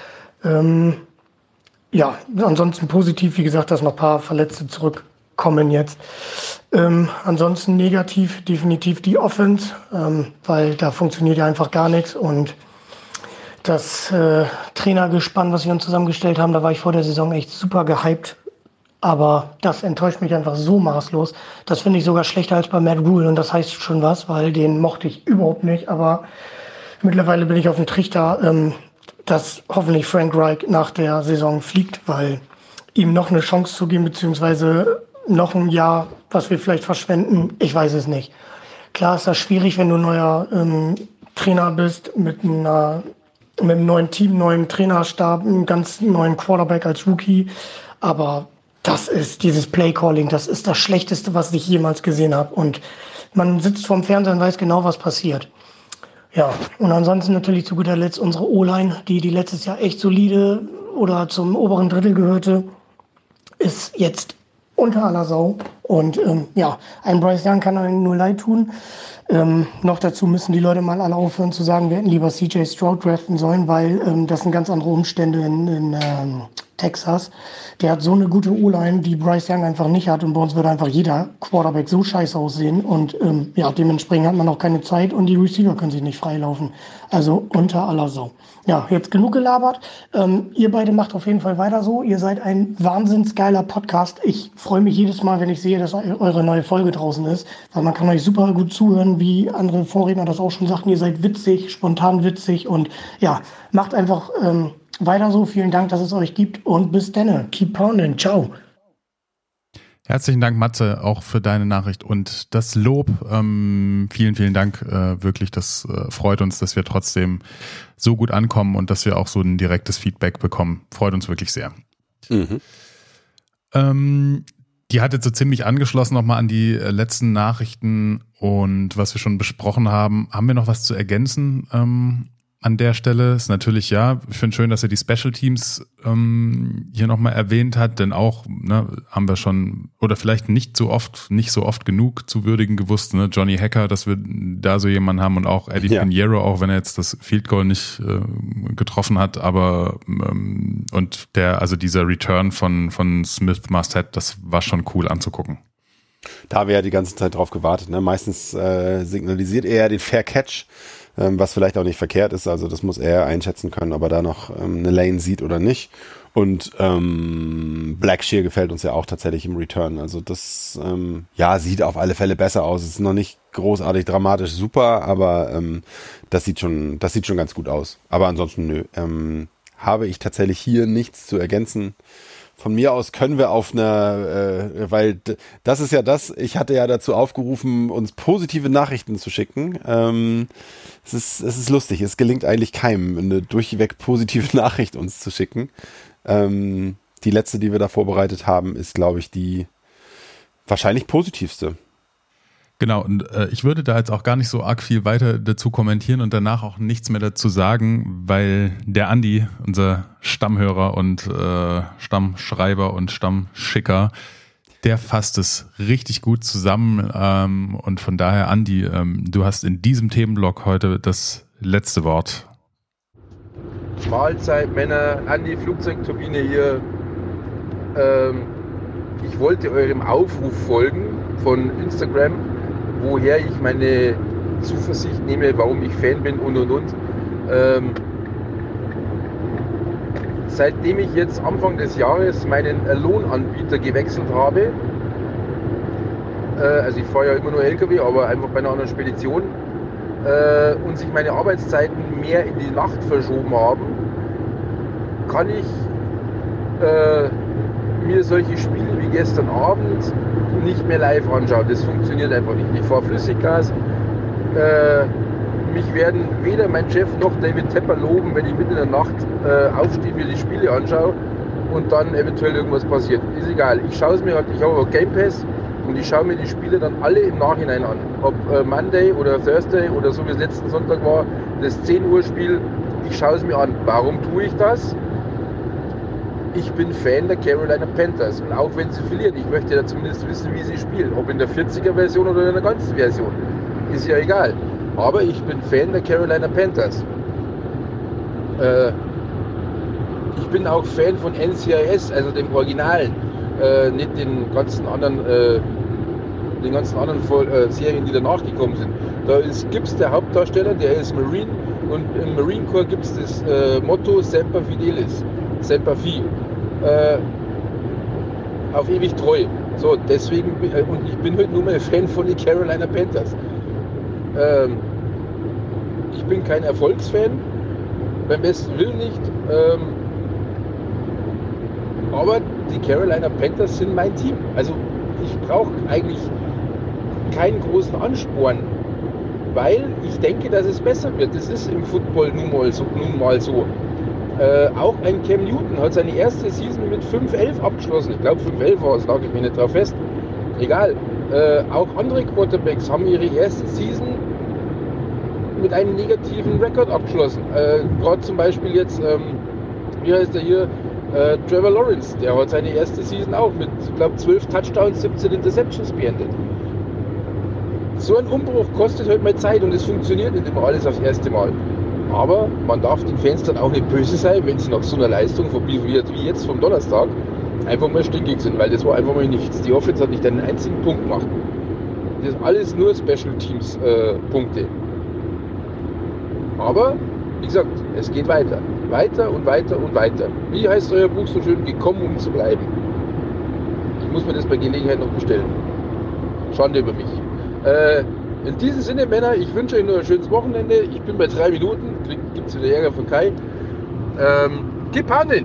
[SPEAKER 7] Ansonsten positiv, wie gesagt, dass noch ein paar Verletzte zurückkommen jetzt. Ansonsten negativ definitiv die Offense, weil da funktioniert ja einfach gar nichts und das Trainergespann, was wir uns zusammengestellt haben, da war ich vor der Saison echt super gehypt, aber das enttäuscht mich einfach so maßlos. Das finde ich sogar schlechter als bei Matt Rule und das heißt schon was, weil den mochte ich überhaupt nicht, aber mittlerweile bin ich auf dem Trichter, dass hoffentlich Frank Reich nach der Saison fliegt, weil ihm noch eine Chance zu geben, beziehungsweise noch ein Jahr, was wir vielleicht verschwenden, ich weiß es nicht. Klar ist das schwierig, wenn du neuer Trainer bist, mit einem neuen Team, neuem Trainerstab, einem ganz neuen Quarterback als Rookie, aber das ist dieses Play-Calling, das ist das Schlechteste, was ich jemals gesehen habe und man sitzt vorm Fernseher und weiß genau, was passiert. Ja, und ansonsten natürlich zu guter Letzt unsere O-Line, die letztes Jahr echt solide oder zum oberen Drittel gehörte, ist jetzt unter aller Sau. Und ein Bryce Young kann einem nur leid tun. Noch dazu müssen die Leute mal alle aufhören zu sagen, wir hätten lieber CJ Stroud draften sollen, weil das sind ganz andere Umstände in Texas. Der hat so eine gute O-Line, die Bryce Young einfach nicht hat. Und bei uns würde einfach jeder Quarterback so scheiße aussehen. Und dementsprechend hat man auch keine Zeit und die Receiver können sich nicht freilaufen. Also unter aller Sau. Ja, jetzt genug gelabert. Ihr beide macht auf jeden Fall weiter so. Ihr seid ein wahnsinns geiler Podcast. Ich freue mich jedes Mal, wenn ich sehe, dass eure neue Folge draußen ist. Weil man kann euch super gut zuhören, wie andere Vorredner das auch schon sagten. Ihr seid witzig, spontan witzig und ja, macht einfach weiter so. Vielen Dank, dass es euch gibt und bis dann. Keep pounding. Ciao.
[SPEAKER 2] Herzlichen Dank, Matze, auch für deine Nachricht und das Lob. Vielen, vielen Dank. Wirklich, das freut uns, dass wir trotzdem so gut ankommen und dass wir auch so ein direktes Feedback bekommen. Freut uns wirklich sehr. Die hat jetzt so ziemlich angeschlossen nochmal an die letzten Nachrichten und was wir schon besprochen haben. Haben wir noch was zu ergänzen an der Stelle? Ist natürlich, ja, ich finde schön, dass er die Special Teams hier nochmal erwähnt hat, denn auch haben wir schon, oder vielleicht nicht so oft genug zu würdigen gewusst, Johnny Hacker, dass wir da so jemanden haben und auch Eddie Pinheiro, auch wenn er jetzt das Field Goal nicht getroffen hat, aber und dieser Return von Smith Masthead, das war schon cool anzugucken.
[SPEAKER 3] Da haben wir ja die ganze Zeit drauf gewartet. Ne? Meistens signalisiert er ja den Fair Catch, was vielleicht auch nicht verkehrt ist. Also das muss er einschätzen können, ob er da noch eine Lane sieht oder nicht. Und Blackshear gefällt uns ja auch tatsächlich im Return. Also das sieht auf alle Fälle besser aus. Es ist noch nicht großartig dramatisch super, aber das sieht schon ganz gut aus. Aber ansonsten habe ich tatsächlich hier nichts zu ergänzen. Von mir aus können wir auf weil das ist ja das, ich hatte ja dazu aufgerufen, uns positive Nachrichten zu schicken. Es ist lustig, es gelingt eigentlich keinem, eine durchweg positive Nachricht uns zu schicken. Die letzte, die wir da vorbereitet haben, ist, glaube ich, die wahrscheinlich positivste.
[SPEAKER 2] Genau, und ich würde da jetzt auch gar nicht so arg viel weiter dazu kommentieren und danach auch nichts mehr dazu sagen, weil der Andi, unser Stammhörer und Stammschreiber und Stammschicker, der fasst es richtig gut zusammen und von daher, Andi, du hast in diesem Themenblock heute das letzte Wort.
[SPEAKER 8] Mahlzeit, Männer, Andi, Flugzeugturbine hier. Ich wollte eurem Aufruf folgen von Instagram, woher ich meine Zuversicht nehme, warum ich Fan bin und. Seitdem ich jetzt Anfang des Jahres meinen Lohnanbieter gewechselt habe, also ich fahre ja immer nur LKW, aber einfach bei einer anderen Spedition, und sich meine Arbeitszeiten mehr in die Nacht verschoben haben, kann ich mir solche Spiele wie gestern Abend nicht mehr live anschauen. Das funktioniert einfach nicht. Ich fahre Flüssiggas. Mich werden weder mein Chef noch David Tepper loben, wenn ich mitten in der Nacht aufstehe, mir die Spiele anschaue und dann eventuell irgendwas passiert. Ist egal. Ich schaue es mir halt, ich habe auch Game Pass und ich schaue mir die Spiele dann alle im Nachhinein an. Ob Monday oder Thursday oder so wie es letzten Sonntag war, das 10 Uhr Spiel, ich schaue es mir an. Warum tue ich das? Ich bin Fan der Carolina Panthers und auch wenn sie verlieren, ich möchte ja zumindest wissen, wie sie spielen. Ob in der 40er Version oder in der ganzen Version. Ist ja egal. Aber ich bin Fan der Carolina Panthers. Ich bin auch Fan von NCIS, also dem Originalen. Nicht den ganzen anderen Serien, die danach gekommen sind. Da gibt es der Hauptdarsteller, der ist Marine und im Marine Corps gibt es das Motto Semper Fidelis. Semper Fi. Auf ewig treu. So, deswegen, und ich bin heute nur mal Fan von den Carolina Panthers. Ich bin kein Erfolgsfan, beim besten Willen nicht. Aber die Carolina Panthers sind mein Team. Also ich brauche eigentlich keinen großen Ansporn, weil ich denke, dass es besser wird. Das ist im Football nun mal so. Auch ein Cam Newton hat seine erste Season mit 5-11 abgeschlossen. Ich glaube 5-11 war es, lag ich mich nicht drauf fest. Egal. Auch andere Quarterbacks haben ihre erste Season mit einem negativen Rekord abgeschlossen. Gerade zum Beispiel jetzt, wie heißt der hier, Trevor Lawrence, der hat seine erste Season auch mit, ich glaube, 12 Touchdowns, 17 Interceptions beendet. So ein Umbruch kostet halt mal Zeit und es funktioniert nicht immer alles aufs erste Mal. Aber man darf den Fans dann auch nicht böse sein, wenn sie nach so einer Leistung wie jetzt vom Donnerstag einfach mal stinkig sind, weil das war einfach mal nichts. Die Offense hat nicht einen einzigen Punkt gemacht. Das ist alles nur Special Teams Punkte. Aber, wie gesagt, es geht weiter. Weiter und weiter und weiter. Wie heißt euer Buch so schön? Gekommen, um zu bleiben. Ich muss mir das bei Gelegenheit noch bestellen. Schande über mich. In diesem Sinne, Männer, ich wünsche euch nur ein schönes Wochenende. Ich bin bei 3 Minuten. Gibt es wieder Ärger von Kai. Gib Hand!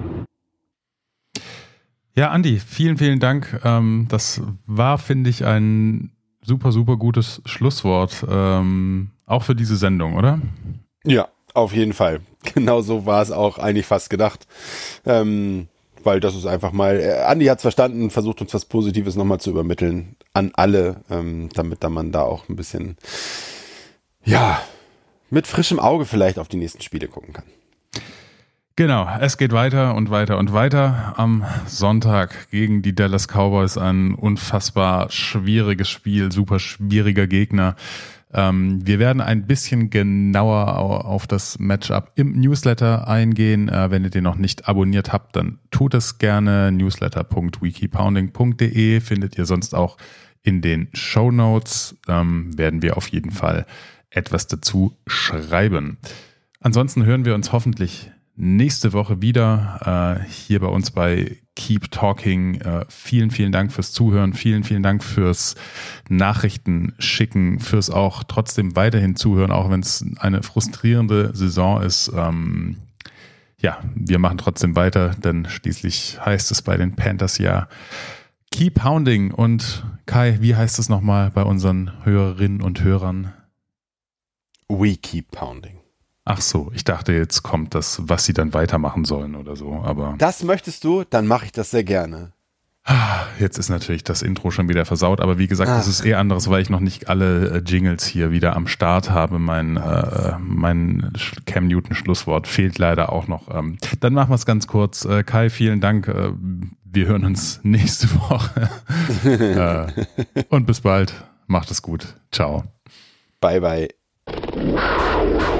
[SPEAKER 2] Ja, Andi, vielen, vielen Dank. Das war, finde ich, ein super, super gutes Schlusswort. Auch für diese Sendung, oder?
[SPEAKER 3] Ja, auf jeden Fall. Genau so war es auch eigentlich fast gedacht. Weil das ist einfach mal, Andi hat es verstanden, versucht uns was Positives nochmal zu übermitteln an alle, damit man da auch ein bisschen, ja, mit frischem Auge vielleicht auf die nächsten Spiele gucken kann.
[SPEAKER 2] Genau, es geht weiter und weiter und weiter. Am Sonntag gegen die Dallas Cowboys ein unfassbar schwieriges Spiel, super schwieriger Gegner. Wir werden ein bisschen genauer auf das Matchup im Newsletter eingehen. Wenn ihr den noch nicht abonniert habt, dann tut es gerne. Newsletter.weeklypounding.de findet ihr sonst auch in den Shownotes. Werden wir auf jeden Fall etwas dazu schreiben. Ansonsten hören wir uns hoffentlich nächste Woche wieder hier bei uns bei Keep Talking. Vielen, vielen Dank fürs Zuhören. Vielen, vielen Dank fürs Nachrichten schicken, fürs auch trotzdem weiterhin zuhören, auch wenn es eine frustrierende Saison ist. Ja, wir machen trotzdem weiter, denn schließlich heißt es bei den Panthers ja Keep Pounding. Und Kai, wie heißt es nochmal bei unseren Hörerinnen und Hörern?
[SPEAKER 3] We keep pounding.
[SPEAKER 2] Ach so, ich dachte, jetzt kommt das, was sie dann weitermachen sollen oder so, aber...
[SPEAKER 3] Das möchtest du? Dann mache ich das sehr gerne.
[SPEAKER 2] Jetzt ist natürlich das Intro schon wieder versaut, aber wie gesagt, das ist eher anderes, weil ich noch nicht alle Jingles hier wieder am Start habe. Mein Cam Newton Schlusswort fehlt leider auch noch. Dann machen wir es ganz kurz. Kai, vielen Dank. Wir hören uns nächste Woche. Und bis bald. Macht es gut. Ciao.
[SPEAKER 3] Bye, bye.